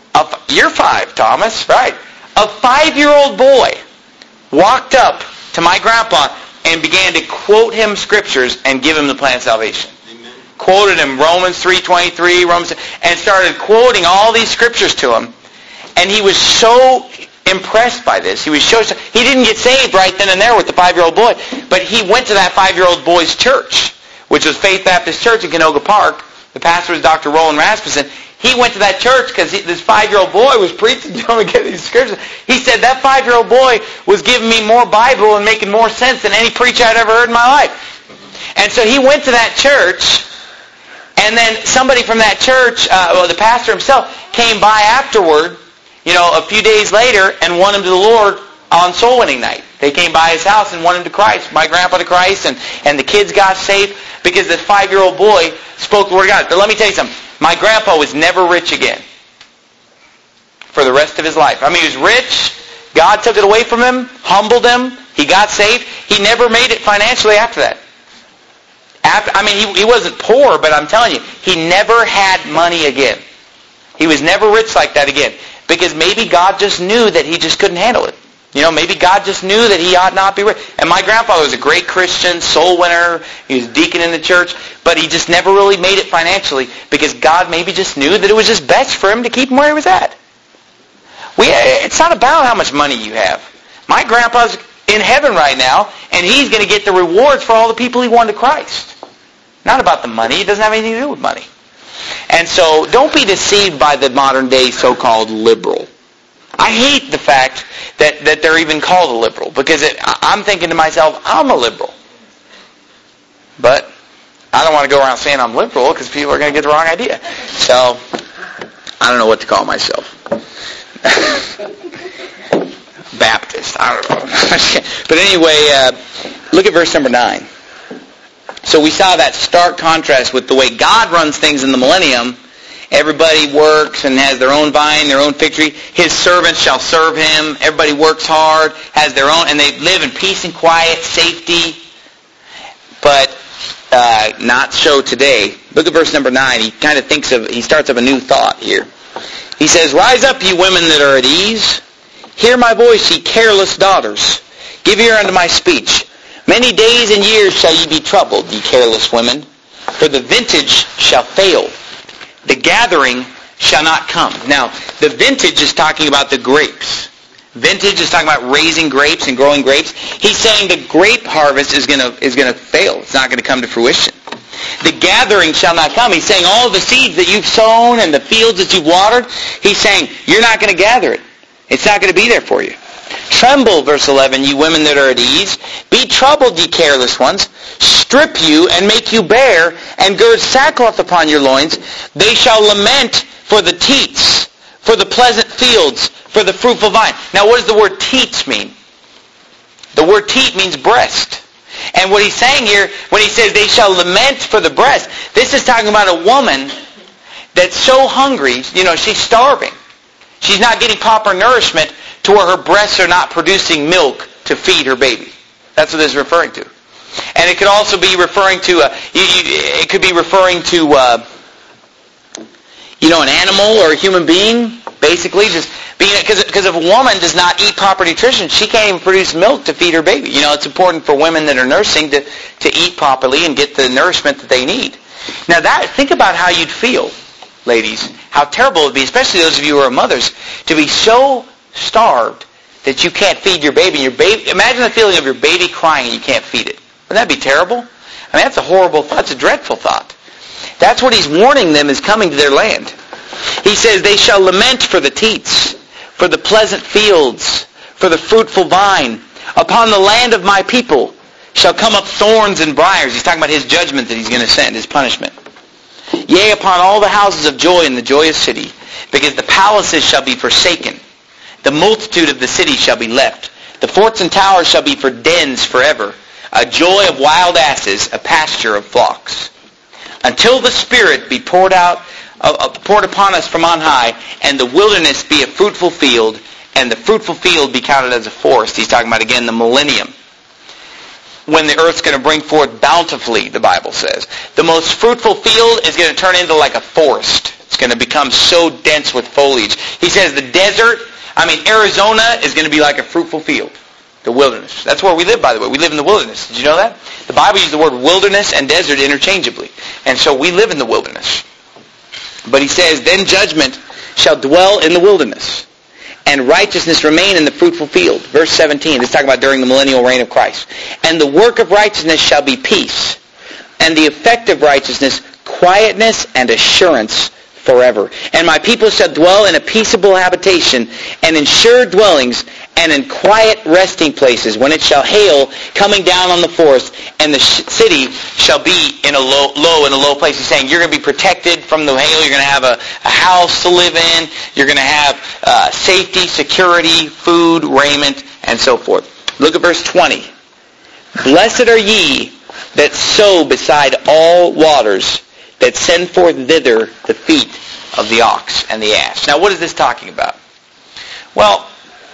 You're five, Thomas. Right. A five-year-old boy walked up to my grandpa and began to quote him scriptures and give him the plan of salvation. Amen. Quoted him Romans three twenty-three, Romans, and started quoting all these scriptures to him. And he was so impressed by this. He was so, he didn't get saved right then and there with the five-year-old boy, but he went to that five-year-old boy's church, which was Faith Baptist Church in Canoga Park. The pastor was Doctor Roland Rasmussen. He went to that church because this five-year-old boy was preaching to him and getting these scriptures. He said, that five-year-old boy was giving me more Bible and making more sense than any preacher I'd ever heard in my life. And so he went to that church, and then somebody from that church, uh, well, the pastor himself, came by afterward, you know, a few days later, and won him to the Lord on soul winning night. They came by his house and won him to Christ, my grandpa to Christ, and, and the kids got saved because this five-year-old boy spoke the Word of God. But let me tell you something. My grandpa was never rich again for the rest of his life. I mean, he was rich. God took it away from him, humbled him. He got saved. He never made it financially after that. After, I mean, he, he wasn't poor, but I'm telling you, he never had money again. He was never rich like that again. Because maybe God just knew that he just couldn't handle it. You know, maybe God just knew that he ought not be rich. And my grandfather was a great Christian, soul winner. He was deacon in the church. But he just never really made it financially because God maybe just knew that it was just best for him to keep him where he was at. We, it's not about how much money you have. My grandpa's in heaven right now, and he's going to get the rewards for all the people he won to Christ. Not about the money. It doesn't have anything to do with money. And so don't be deceived by the modern day so-called liberal. I hate the fact that, that they're even called a liberal because it, I'm thinking to myself, I'm a liberal. But I don't want to go around saying I'm liberal because people are going to get the wrong idea. So I don't know what to call myself. Baptist. I don't know. But anyway, uh, look at verse number nine. So we saw that stark contrast with the way God runs things in the millennium. Everybody works and has their own vine, their own fig tree. His servants shall serve him. Everybody works hard, has their own, and they live in peace and quiet, safety. But uh, not so today. Look at verse number nine. He kind of thinks of, he starts up a new thought here. He says, rise up, ye women that are at ease. Hear my voice, ye careless daughters. Give ear unto my speech. Many days and years shall ye be troubled, ye careless women, for the vintage shall fail. The gathering shall not come. Now, the vintage is talking about the grapes. Vintage is talking about raising grapes and growing grapes. He's saying the grape harvest is going to is going to fail. It's not going to come to fruition. The gathering shall not come. He's saying all the seeds that you've sown and the fields that you've watered, he's saying you're not going to gather it. It's not going to be there for you. Tremble, verse eleven, ye women that are at ease. Be troubled, ye careless ones. Strip you and make you bare, and gird sackcloth upon your loins. They shall lament for the teats, for the pleasant fields, for the fruitful vine. Now, what does the word teats mean? The word teat means breast. And what he's saying here, when he says they shall lament for the breast, this is talking about a woman that's so hungry, you know, she's starving. She's not getting proper nourishment to where her breasts are not producing milk to feed her baby. That's what this is referring to. And it could also be referring to, uh, you, you, it could be referring to, uh, you know, an animal or a human being, basically, just being, because because if a woman does not eat proper nutrition, she can't even produce milk to feed her baby. You know, it's important for women that are nursing to, to eat properly and get the nourishment that they need. Now, that think about how you'd feel, ladies, how terrible it would be, especially those of you who are mothers, to be so starved that you can't feed your baby. Your baby, imagine the feeling of your baby crying and you can't feed it. Wouldn't that be terrible? I mean, that's a horrible thought. It's a dreadful thought. That's what he's warning them is coming to their land. He says, they shall lament for the teats, for the pleasant fields, for the fruitful vine. Upon the land of my people shall come up thorns and briars. He's talking about his judgment that he's going to send, his punishment. Yea, upon all the houses of joy in the joyous city, because the palaces shall be forsaken. The multitude of the cities shall be left. The forts and towers shall be for dens forever. A joy of wild asses, a pasture of flocks. Until the Spirit be poured out, uh, poured upon us from on high, and the wilderness be a fruitful field, and the fruitful field be counted as a forest. He's talking about, again, the millennium. When the earth's going to bring forth bountifully, the Bible says. The most fruitful field is going to turn into like a forest. It's going to become so dense with foliage. He says the desert, I mean, Arizona is going to be like a fruitful field. The wilderness. That's where we live, by the way. We live in the wilderness. Did you know that? The Bible uses the word wilderness and desert interchangeably. And so we live in the wilderness. But he says, then judgment shall dwell in the wilderness, and righteousness remain in the fruitful field. Verse seventeen, this is talking about during the millennial reign of Christ. And the work of righteousness shall be peace, and the effect of righteousness, quietness and assurance forever. And my people shall dwell in a peaceable habitation, and in sure dwellings, and in quiet resting places, when it shall hail, coming down on the forest, and the sh- city shall be in a low, low in a low place. He's saying you're going to be protected from the hail. You're going to have a, a house to live in. You're going to have uh, safety, security, food, raiment, and so forth. Look at verse twenty. Blessed are ye that sow beside all waters, that send forth thither the feet of the ox and the ass. Now, what is this talking about? Well,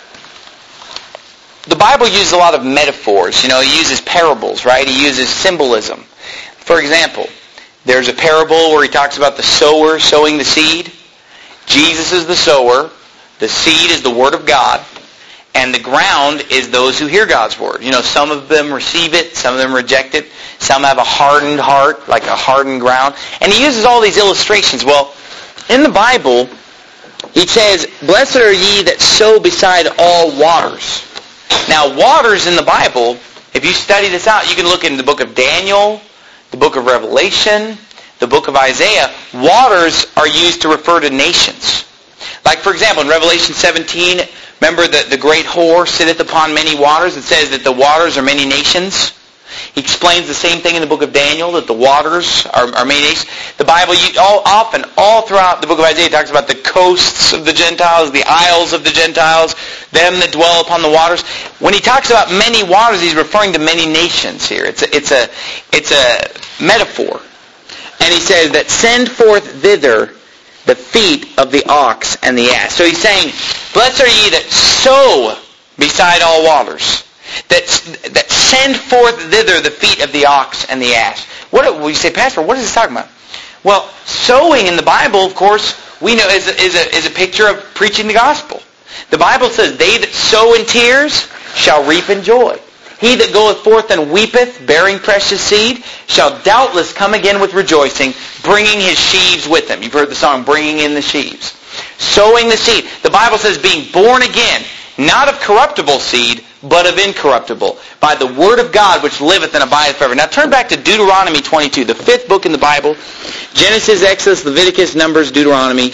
the Bible uses a lot of metaphors. You know, he uses parables, right? He uses symbolism. For example, there's a parable where he talks about the sower sowing the seed. Jesus is the sower. The seed is the Word of God. And the ground is those who hear God's Word. You know, some of them receive it, some of them reject it. Some have a hardened heart, like a hardened ground. And he uses all these illustrations. Well, in the Bible, he says, blessed are ye that sow beside all waters. Now, waters in the Bible, if you study this out, you can look in the book of Daniel, the book of Revelation, the book of Isaiah. Waters are used to refer to nations. Like, for example, in Revelation seventeen, remember that the great whore sitteth upon many waters. It says that the waters are many nations. He explains the same thing in the book of Daniel, that the waters are, are many nations. The Bible, you, all, often, all throughout the book of Isaiah, talks about the coasts of the Gentiles, the isles of the Gentiles, them that dwell upon the waters. When he talks about many waters, he's referring to many nations here. It's a, it's a, it's a metaphor. And he says that send forth thither the feet of the ox and the ass. So he's saying, blessed are ye that sow beside all waters, that that send forth thither the feet of the ox and the ass. What well, you say, Pastor, what is this talking about? Well, sowing in the Bible, of course, we know is a, is a, is a picture of preaching the gospel. The Bible says, they that sow in tears shall reap in joy. He that goeth forth and weepeth, bearing precious seed, shall doubtless come again with rejoicing, bringing his sheaves with him. You've heard the song, bringing in the sheaves. Sowing the seed. The Bible says, being born again, not of corruptible seed, but of incorruptible, by the word of God which liveth and abideth forever. Now turn back to Deuteronomy twenty-two, the fifth book in the Bible. Genesis, Exodus, Leviticus, Numbers, Deuteronomy.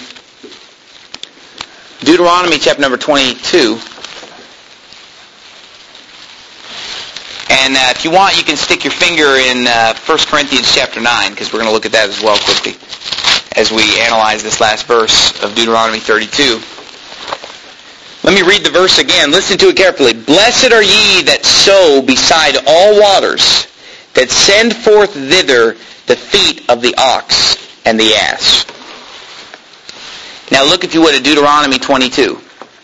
Deuteronomy chapter number twenty-two. And uh, if you want, you can stick your finger in uh, First Corinthians chapter nine, because we're going to look at that as well quickly as we analyze this last verse of Deuteronomy thirty-two. Let me read the verse again. Listen to it carefully. Blessed are ye that sow beside all waters, that send forth thither the feet of the ox and the ass. Now look, if you would, at Deuteronomy twenty-two.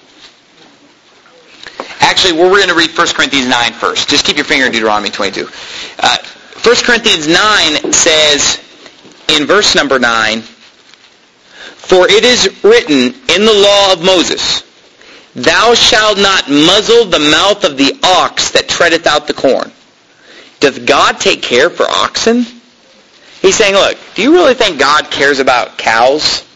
Actually, we're going to read First Corinthians nine first. Just keep your finger in Deuteronomy twenty-two. Uh, First Corinthians nine says, in verse number nine, for it is written in the law of Moses, thou shalt not muzzle the mouth of the ox that treadeth out the corn. Doth God take care for oxen? He's saying, look, do you really think God cares about cows?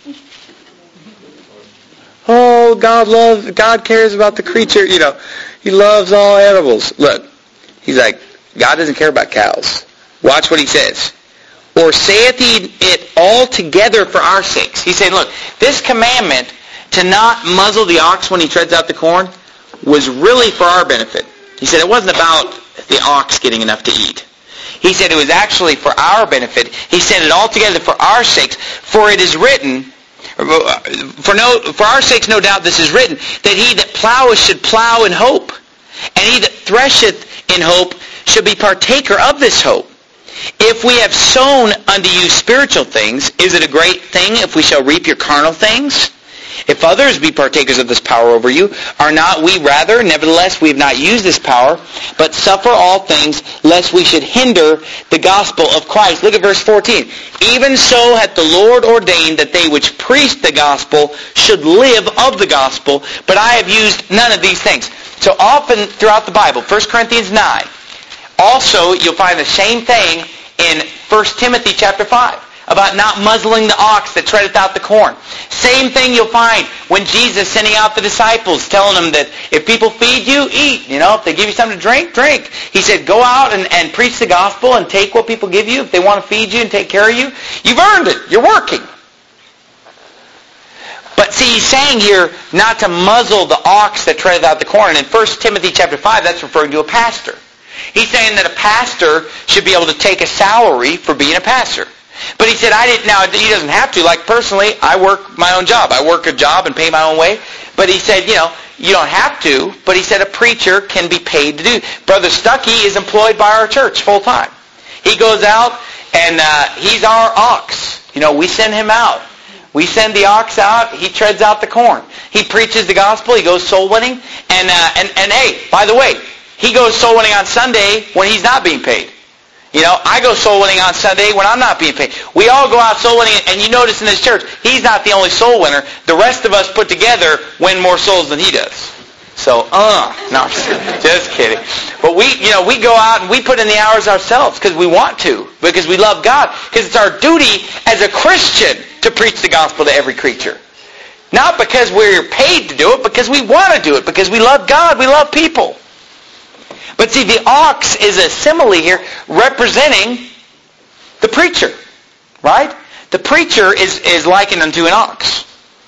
Oh, God loves, God cares about the creature, you know, He loves all animals. Look, He's like, God doesn't care about cows. Watch what He says. Or saith He it altogether for our sakes? He's saying, look, this commandment to not muzzle the ox when he treads out the corn was really for our benefit. He said it wasn't about the ox getting enough to eat. He said it was actually for our benefit. He said it altogether for our sakes. For it is written, for no, for our sakes no doubt this is written, that he that ploweth should plow in hope, and he that thresheth in hope should be partaker of this hope. If we have sown unto you spiritual things, is it a great thing if we shall reap your carnal things? If others be partakers of this power over you, are not we rather? Nevertheless, we have not used this power, but suffer all things, lest we should hinder the gospel of Christ. Look at verse fourteen. Even so hath the Lord ordained that they which preach the gospel should live of the gospel, but I have used none of these things. So often throughout the Bible, First Corinthians nine, also you'll find the same thing in First Timothy chapter five. About not muzzling the ox that treadeth out the corn. Same thing you'll find when Jesus sending out the disciples, telling them that if people feed you, eat. You know, if they give you something to drink, drink. He said, go out and, and preach the gospel and take what people give you. If they want to feed you and take care of you, you've earned it. You're working. But see, he's saying here not to muzzle the ox that treadeth out the corn. And in First Timothy chapter five, that's referring to a pastor. He's saying that a pastor should be able to take a salary for being a pastor. But he said, I didn't, now he doesn't have to. Like personally, I work my own job. I work a job and pay my own way. But he said, you know, you don't have to. But he said a preacher can be paid to do. Brother Stuckey is employed by our church full time. He goes out and uh, he's our ox. You know, we send him out. We send the ox out. He treads out the corn. He preaches the gospel. He goes soul winning. And, uh, and, and hey, by the way, he goes soul winning on Sunday when he's not being paid. You know, I go soul winning on Sunday when I'm not being paid. We all go out soul winning, and you notice in this church, he's not the only soul winner. The rest of us put together win more souls than he does. So, uh, no, just kidding. But we, you know, we go out and we put in the hours ourselves because we want to, because we love God, because it's our duty as a Christian to preach the gospel to every creature. Not because we're paid to do it, because we want to do it, because we love God, we love people. But see, the ox is a simile here representing the preacher, right? The preacher is, is likened unto an ox.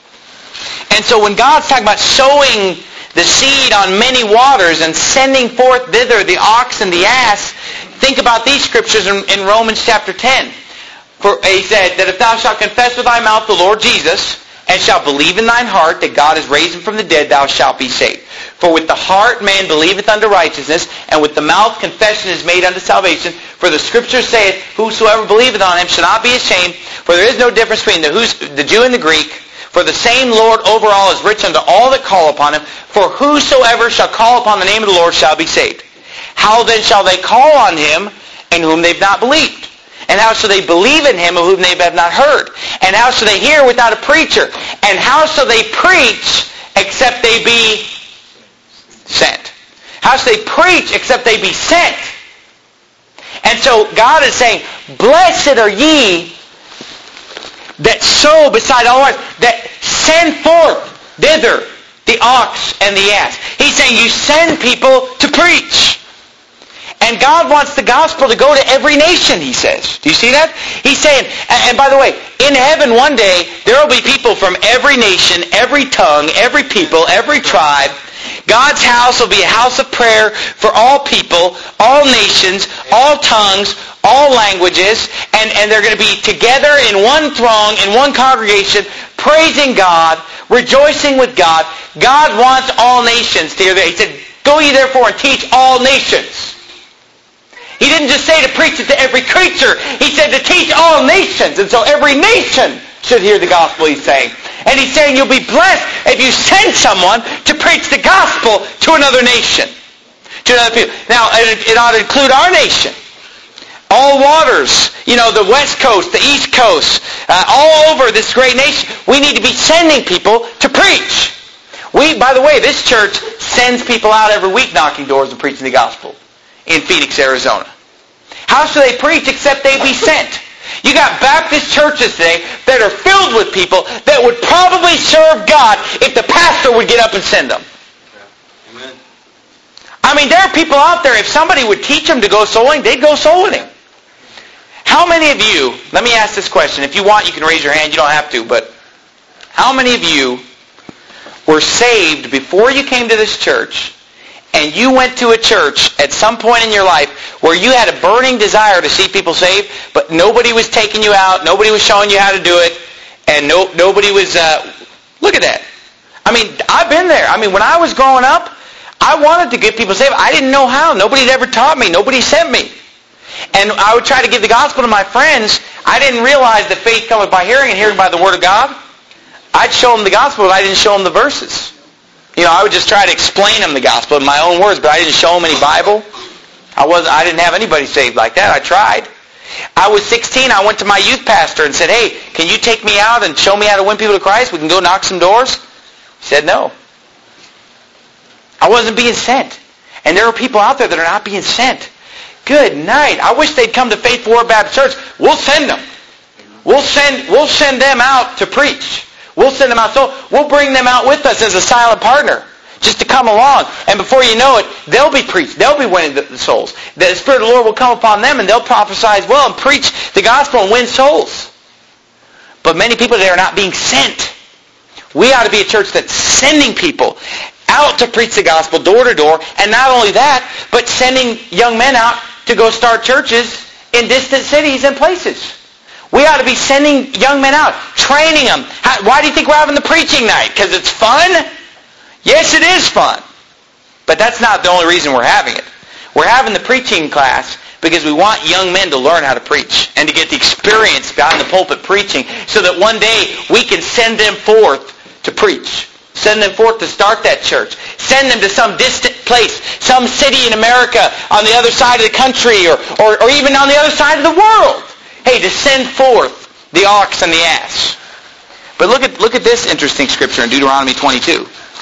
And so when God's talking about sowing the seed on many waters and sending forth thither the ox and the ass, think about these scriptures in, in Romans chapter ten. For he said that if thou shalt confess with thy mouth the Lord Jesus, and shalt believe in thine heart that God is raised him from the dead, thou shalt be saved. For with the heart man believeth unto righteousness, and with the mouth confession is made unto salvation. For the Scripture saith, whosoever believeth on him shall not be ashamed. For there is no difference between the, who's, the Jew and the Greek. For the same Lord over all is rich unto all that call upon him. For whosoever shall call upon the name of the Lord shall be saved. How then shall they call on him in whom they've not believed? And how shall they believe in him of whom they have not heard? And how shall they hear without a preacher? And how shall they preach except they be sent? How shall they preach except they be sent? And so God is saying, blessed are ye that sow beside all others, that send forth thither the ox and the ass. He's saying you send people to preach. And God wants the gospel to go to every nation, he says. Do you see that? He's saying, and by the way, in heaven one day, there will be people from every nation, every tongue, every people, every tribe. God's house will be a house of prayer for all people, all nations, all tongues, all languages, and, and they're going to be together in one throng, in one congregation, praising God, rejoicing with God. God wants all nations to hear that. He said, go ye therefore and teach all nations. He didn't just say to preach it to every creature. He said to teach all nations. And so every nation should hear the gospel, he's saying. And he's saying you'll be blessed if you send someone to preach the gospel to another nation. To another people. Now, it, it ought to include our nation. All waters, you know, the West Coast, the East Coast, uh, all over this great nation. We need to be sending people to preach. We, by the way, this church sends people out every week knocking doors and preaching the gospel in Phoenix, Arizona. How shall they preach except they be sent? You got Baptist churches today that are filled with people that would probably serve God if the pastor would get up and send them. Amen. I mean, there are people out there, if somebody would teach them to go soul winning, they'd go soul winning. How many of you, let me ask this question. If you want, you can raise your hand. You don't have to, but how many of you were saved before you came to this church, and you went to a church at some point in your life where you had a burning desire to see people saved, but nobody was taking you out, nobody was showing you how to do it, and no, nobody was, uh, look at that. I mean, I've been there. I mean, when I was growing up, I wanted to get people saved. I didn't know how. Nobody had ever taught me. Nobody sent me. And I would try to give the gospel to my friends. I didn't realize that faith cometh by hearing and hearing by the Word of God. I'd show them the gospel, but I didn't show them the verses. You know, I would just try to explain them the gospel in my own words, but I didn't show them any Bible. I wasn't. I didn't have anybody saved like that. I tried. I was sixteen. I went to my youth pastor and said, "Hey, can you take me out and show me how to win people to Christ? We can go knock some doors." He said, "No." I wasn't being sent. And there are people out there that are not being sent. Good night. I wish they'd come to Faithful Word Baptist Church. We'll send them. We'll send. We'll send them out to preach. We'll send them out. So we'll bring them out with us as a silent partner, just to come along. And before you know it, they'll be preached. They'll be winning the, the souls. The Spirit of the Lord will come upon them, and they'll prophesy as well and preach the gospel and win souls. But many people today are not being sent. We ought to be a church that's sending people out to preach the gospel door to door, and not only that, but sending young men out to go start churches in distant cities and places. We ought to be sending young men out, training them. How, why do you think we're having the preaching night? Because it's fun? Yes, it is fun. But that's not the only reason we're having it. We're having the preaching class because we want young men to learn how to preach and to get the experience behind the pulpit preaching so that one day we can send them forth to preach. Send them forth to start that church. Send them to some distant place, some city in America on the other side of the country or, or, or even on the other side of the world. Hey, to send forth the ox and the ass. But look at look at this interesting scripture in Deuteronomy twenty-two.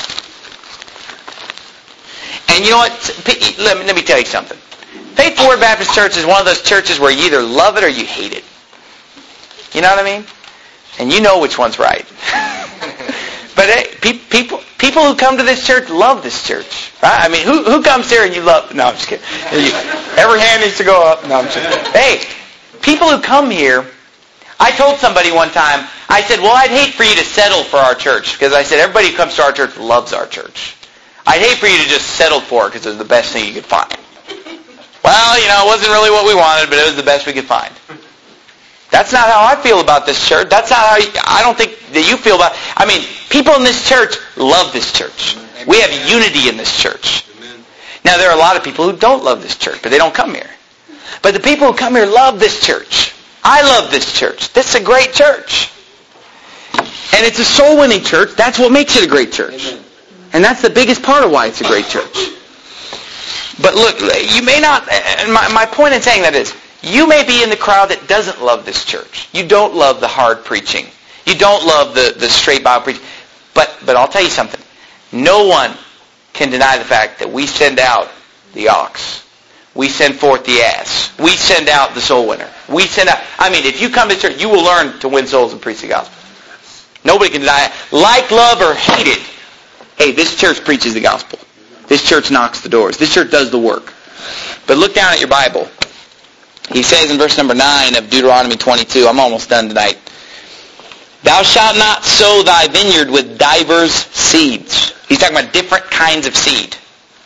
And you know what? Let me, let me tell you something. Faithful Word Baptist Church is one of those churches where you either love it or you hate it. You know what I mean? And you know which one's right. But hey, pe- people people who come to this church love this church. Right? I mean, who who comes here and you love... No, I'm just kidding. Every hand needs to go up. No, I'm just kidding. Hey, people who come here... I told somebody one time, I said, well, I'd hate for you to settle for our church. Because I said, everybody who comes to our church loves our church. I'd hate for you to just settle for it because it was the best thing you could find. Well, you know, it wasn't really what we wanted, but it was the best we could find. That's not how I feel about this church. That's not how you, I don't think that you feel about... I mean, people in this church love this church. Amen. We have unity in this church. Amen. Now, there are a lot of people who don't love this church, but they don't come here. But the people who come here love this church. I love this church. This is a great church. And it's a soul-winning church. That's what makes it a great church. Amen. And that's the biggest part of why it's a great church. But look, you may not... And my, my point in saying that is, you may be in the crowd that doesn't love this church. You don't love the hard preaching. You don't love the, the straight Bible preaching. But, but I'll tell you something. No one can deny the fact that we send out the ox. We send forth the ass. We send out the soul winner. We send out... I mean, if you come to church, you will learn to win souls and preach the gospel. Nobody can deny it. Like, love, or hate it. Hey, this church preaches the gospel. This church knocks the doors. This church does the work. But look down at your Bible. He says in verse number nine of Deuteronomy twenty-two, I'm almost done tonight, thou shalt not sow thy vineyard with divers seeds. He's talking about different kinds of seed.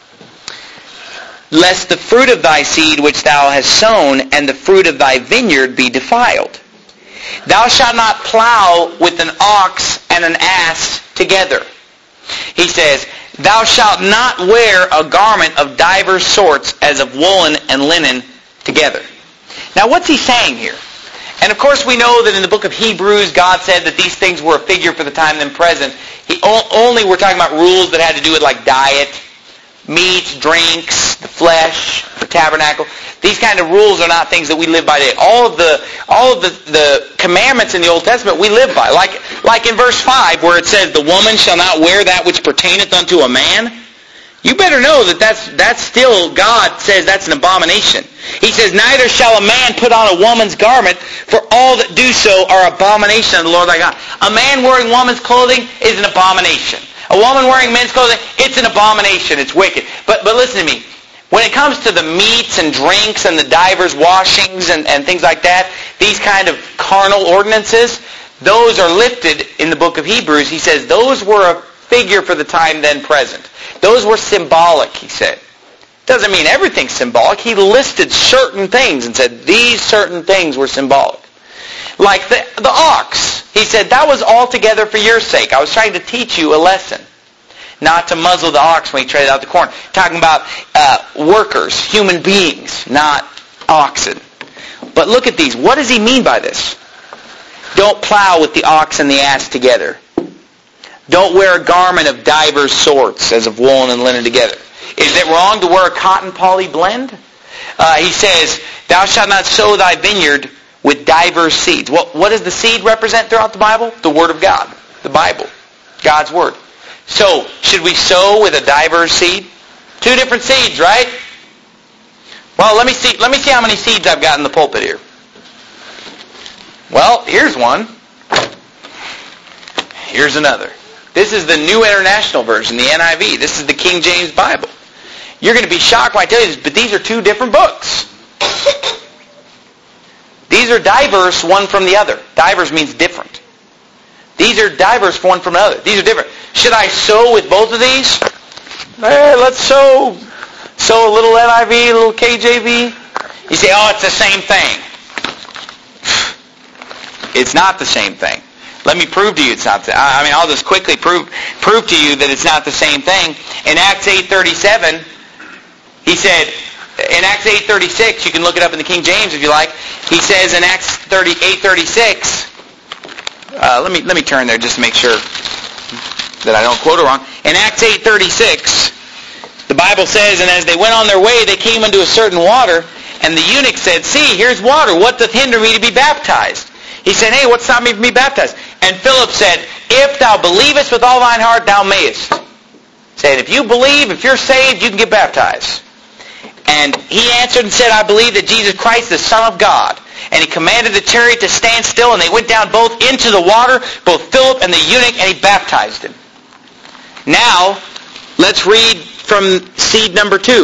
Lest the fruit of thy seed which thou hast sown and the fruit of thy vineyard be defiled. Thou shalt not plow with an ox and an ass together. He says, thou shalt not wear a garment of divers sorts as of woolen and linen together. Now what's he saying here? And of course we know that in the book of Hebrews, God said that these things were a figure for the time then present. He only we're talking about rules that had to do with like diet, meats, drinks, the flesh, the tabernacle. These kind of rules are not things that we live by today. All of the all of the, the commandments in the Old Testament we live by. Like like in verse five where it says, the woman shall not wear that which pertaineth unto a man. You better know that that's, that's still, God says that's an abomination. He says, neither shall a man put on a woman's garment, for all that do so are abomination of the Lord thy God. A man wearing woman's clothing is an abomination. A woman wearing men's clothing, it's an abomination. It's wicked. But but listen to me. When it comes to the meats and drinks and the divers washings and, and things like that, these kind of carnal ordinances, those are lifted in the book of Hebrews. He says those were a figure for the time then present. Those were symbolic, he said. Doesn't mean everything's symbolic. He listed certain things and said these certain things were symbolic. Like the, the ox. He said that was altogether for your sake. I was trying to teach you a lesson. Not to muzzle the ox when he treaded out the corn. Talking about uh, workers, human beings, not oxen. But look at these. What does he mean by this? Don't plow with the ox and the ass together. Don't wear a garment of divers sorts, as of woolen and linen together. Is it wrong to wear a cotton poly blend? Uh, he says, thou shalt not sow thy vineyard with divers seeds. What, what does the seed represent throughout the Bible? The Word of God. The Bible. God's Word. So, should we sow with a divers seed? Two different seeds, right? Well, let me see, let me see how many seeds I've got in the pulpit here. Well, here's one. Here's another. This is the New International Version, the N I V. This is the King James Bible. You're going to be shocked when I tell you this, but these are two different books. These are diverse one from the other. Diverse means different. These are diverse one from the other. These are different. Should I sow with both of these? Eh, let's sow, sow a little N I V, a little K J V. You say, oh, it's the same thing. It's not the same thing. Let me prove to you it's not the same. I mean, I'll just quickly prove prove to you that it's not the same thing. In Acts eight thirty-seven, he said, in Acts eight thirty-six, you can look it up in the King James if you like. He says in Acts eight thirty-six, uh, let me let me turn there just to make sure that I don't quote it wrong. In Acts eight thirty-six, the Bible says, and as they went on their way, they came into a certain water, and the eunuch said, see, here's water. What doth hinder me to be baptized? He said, hey, what's stopping me from being baptized? And Philip said, if thou believest with all thine heart, thou mayest. Said, if you believe, if you're saved, you can get baptized. And he answered and said, I believe that Jesus Christ is the Son of God. And he commanded the chariot to stand still, and they went down both into the water, both Philip and the eunuch, and he baptized him. Now, let's read from seed number two.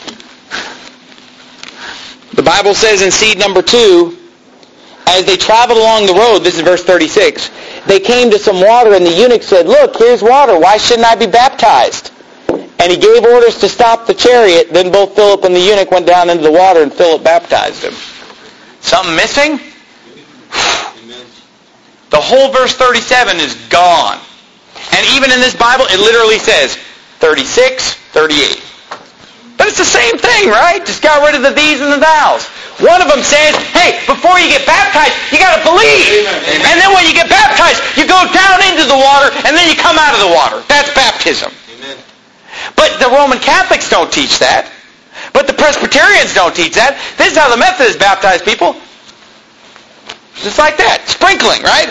The Bible says in seed number two, as they traveled along the road, this is verse thirty-six, they came to some water, and the eunuch said, look, here's water. Why shouldn't I be baptized? And he gave orders to stop the chariot. Then both Philip and the eunuch went down into the water, and Philip baptized him. Something missing? The whole verse thirty-seven is gone. And even in this Bible, it literally says thirty-six, thirty-eight. But it's the same thing, right? Just got rid of the these and the thous. One of them says, hey, before you get baptized, you got to believe. Amen. And then when you get baptized, you go down into the water, and then you come out of the water. That's baptism. Amen. But the Roman Catholics don't teach that. But the Presbyterians don't teach that. This is how the Methodists baptize people. Just like that. Sprinkling, right?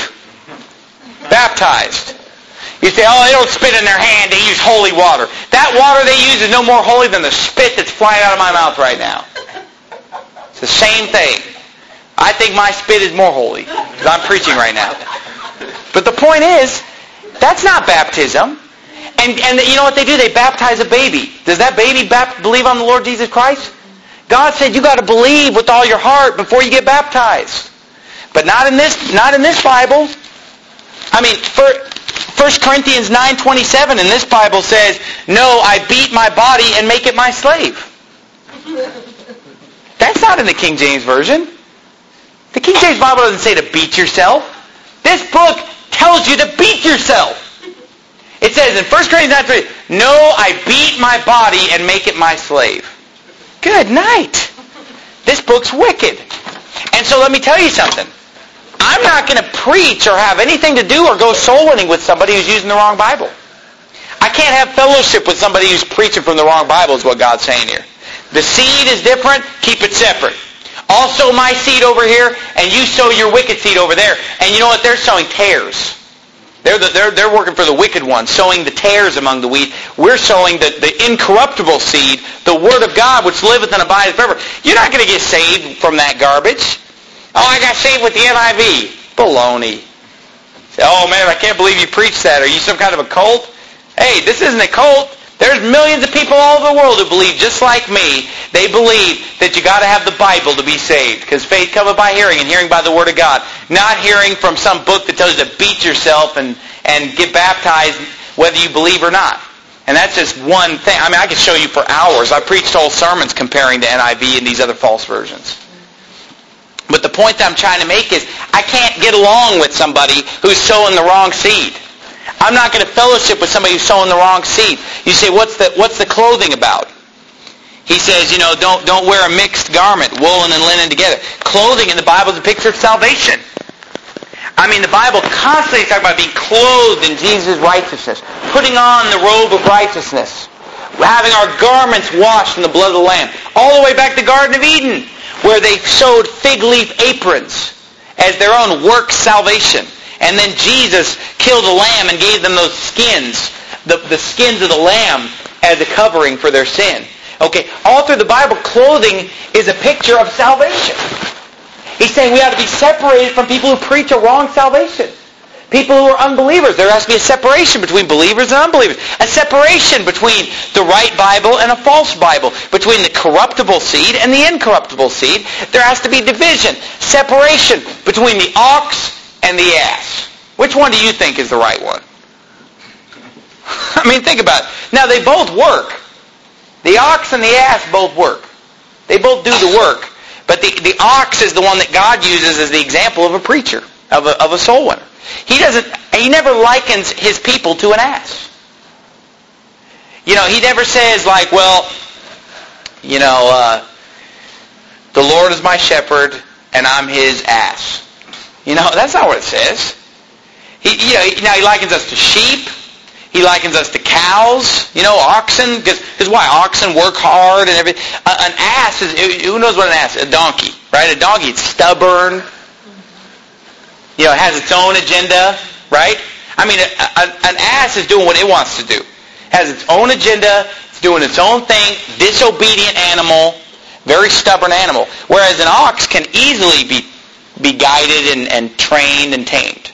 Baptized. You say, oh, they don't spit in their hand. They use holy water. That water they use is no more holy than the spit that's flying out of my mouth right now. It's the same thing. I think my spit is more holy because I'm preaching right now. But the point is, that's not baptism. And, and you know what they do? They baptize a baby. Does that baby bap- believe on the Lord Jesus Christ? God said you got to believe with all your heart before you get baptized. But not in this, not in this Bible. I mean, for First Corinthians nine twenty-seven in this Bible says, no, I beat my body and make it my slave. That's not in the King James Version. The King James Bible doesn't say to beat yourself. This book tells you to beat yourself. It says in First Corinthians nine twenty, no, I beat my body and make it my slave. Good night. This book's wicked. And so let me tell you something. I'm not going to preach or have anything to do or go soul winning with somebody who's using the wrong Bible. I can't have fellowship with somebody who's preaching from the wrong Bible is what God's saying here. The seed is different, keep it separate. I'll sow my seed over here, and you sow your wicked seed over there. And you know what? They're sowing tares. They're, the, they're, they're working for the wicked one, sowing the tares among the wheat. We're sowing the, the incorruptible seed, the Word of God, which liveth and abideth forever. You're not going to get saved from that garbage. Oh, I got saved with the N I V. Baloney. Say, oh, man, I can't believe you preached that. Are you some kind of a cult? Hey, this isn't a cult. There's millions of people all over the world who believe just like me. They believe that you got to have the Bible to be saved. Because faith cometh by hearing, and hearing by the Word of God. Not hearing from some book that tells you to beat yourself and, and get baptized whether you believe or not. And that's just one thing. I mean, I could show you for hours. I preached whole sermons comparing the N I V and these other false versions. But the point that I'm trying to make is I can't get along with somebody who's sowing the wrong seed. I'm not going to fellowship with somebody who's sowing the wrong seed. You say, what's the what's the clothing about? He says, you know, don't don't wear a mixed garment, woolen and linen together. Clothing in the Bible is a picture of salvation. I mean, the Bible constantly talks about being clothed in Jesus' righteousness, putting on the robe of righteousness, having our garments washed in the blood of the Lamb, all the way back to the Garden of Eden, where they sewed fig leaf aprons as their own work salvation. And then Jesus killed a lamb and gave them those skins, the, the skins of the lamb, as a covering for their sin. Okay, all through the Bible, clothing is a picture of salvation. He's saying we ought to be separated from people who preach a wrong salvation. People who are unbelievers. There has to be a separation between believers and unbelievers. A separation between the right Bible and a false Bible. Between the corruptible seed and the incorruptible seed. There has to be division. Separation between the ox and the ass. Which one do you think is the right one? I mean, think about it. Now, they both work. The ox and the ass both work. They both do the work. But the, the ox is the one that God uses as the example of a preacher, of a, of a soul winner. He doesn't. He never likens his people to an ass. You know, he never says like, well, you know, uh, the Lord is my shepherd and I'm his ass. You know, that's not what it says. He, you know, now he likens us to sheep. He likens us to cows. You know, oxen. Because why? Oxen work hard and everything. Uh, an ass is. Who knows what an ass is? A donkey, right? A donkey. It's stubborn. You know, it has its own agenda, right? I mean, a, a, an ass is doing what it wants to do. It has its own agenda. It's doing its own thing. Disobedient animal. Very stubborn animal. Whereas an ox can easily be be guided and, and trained and tamed.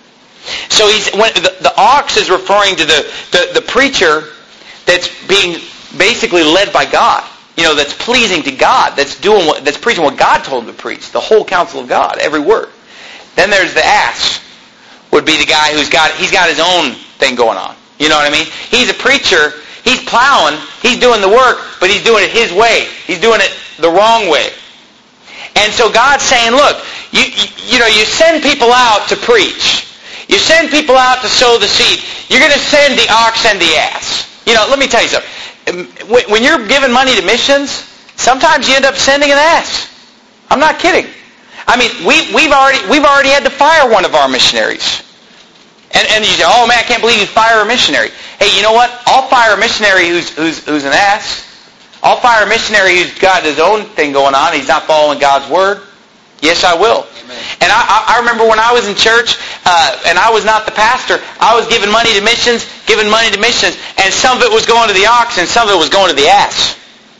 So he's when the, the ox is referring to the, the, the preacher that's being basically led by God. You know, that's pleasing to God. That's doing what that's preaching what God told him to preach. The whole counsel of God, every word. Then there's the ass, would be the guy who's got, he's got his own thing going on. You know what I mean? He's a preacher, he's plowing, he's doing the work, but he's doing it his way. He's doing it the wrong way. And so God's saying, look, you, you, you know, you send people out to preach. You send people out to sow the seed. You're going to send the ox and the ass. You know, let me tell you something. When you're giving money to missions, sometimes you end up sending an ass. I'm not kidding. I mean, we, we've already we've already had to fire one of our missionaries. And, and you say, oh man, I can't believe you fire a missionary. Hey, you know what? I'll fire a missionary who's, who's, who's an ass. I'll fire a missionary who's got his own thing going on. He's not following God's word. Yes, I will. Amen. And I, I remember when I was in church, uh, and I was not the pastor, I was giving money to missions, giving money to missions, and some of it was going to the ox, and some of it was going to the ass.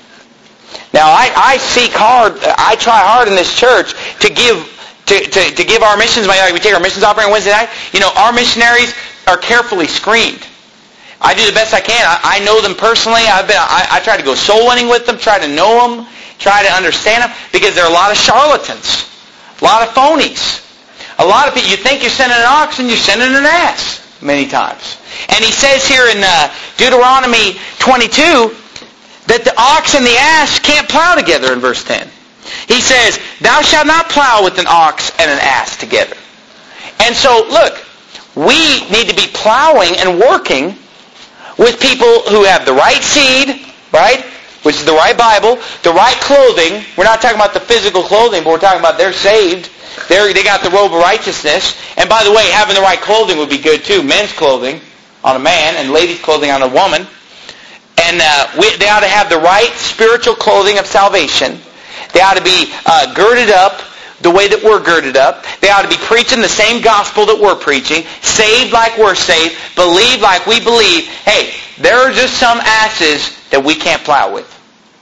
Now, I, I seek hard, I try hard in this church to give to, to, to give our missions money. Like we take our missions offering Wednesday night. You know, our missionaries are carefully screened. I do the best I can. I, I know them personally. I've been, I, I try to go soul winning with them, try to know them, try to understand them, because there are a lot of charlatans, a lot of phonies. A lot of people, you think you're sending an ox and you're sending an ass many times. And he says here in uh, Deuteronomy twenty-two, that the ox and the ass can't plow together in verse ten. He says, thou shalt not plow with an ox and an ass together. And so, look, we need to be plowing and working with people who have the right seed, right, which is the right Bible, the right clothing. We're not talking about the physical clothing, but we're talking about they're saved. They're, they got the robe of righteousness. And by the way, having the right clothing would be good too. Men's clothing on a man and ladies' clothing on a woman. And uh, we, they ought to have the right spiritual clothing of salvation. They ought to be uh, girded up the way that we're girded up. They ought to be preaching the same gospel that we're preaching. Saved like we're saved. Believe like we believe. Hey, there are just some asses that we can't plow with.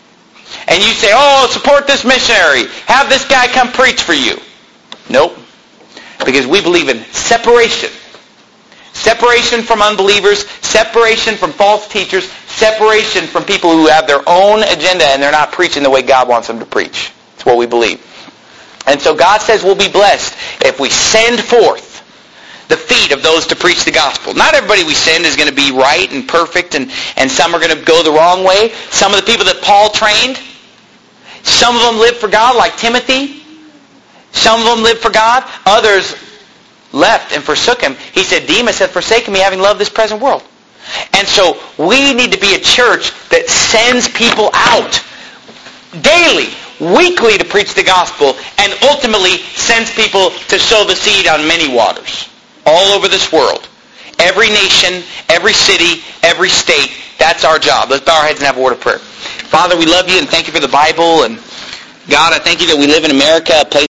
And you say, oh, support this missionary. Have this guy come preach for you. Nope. Because we believe in separation. Separation from unbelievers, separation from false teachers, separation from people who have their own agenda and they're not preaching the way God wants them to preach. That's what we believe. And so God says we'll be blessed if we send forth the feet of those to preach the gospel. Not everybody we send is going to be right and perfect, and, and some are going to go the wrong way. Some of the people that Paul trained, some of them lived for God, like Timothy. Some of them lived for God. Others left and forsook him. He said, Demas hath forsaken me, having loved this present world. And so we need to be a church that sends people out daily, weekly to preach the gospel, and ultimately sends people to sow the seed on many waters all over this world. Every nation, every city, every state, that's our job. Let's bow our heads and have a word of prayer. Father, we love you and thank you for the Bible. And God, I thank you that we live in America, a place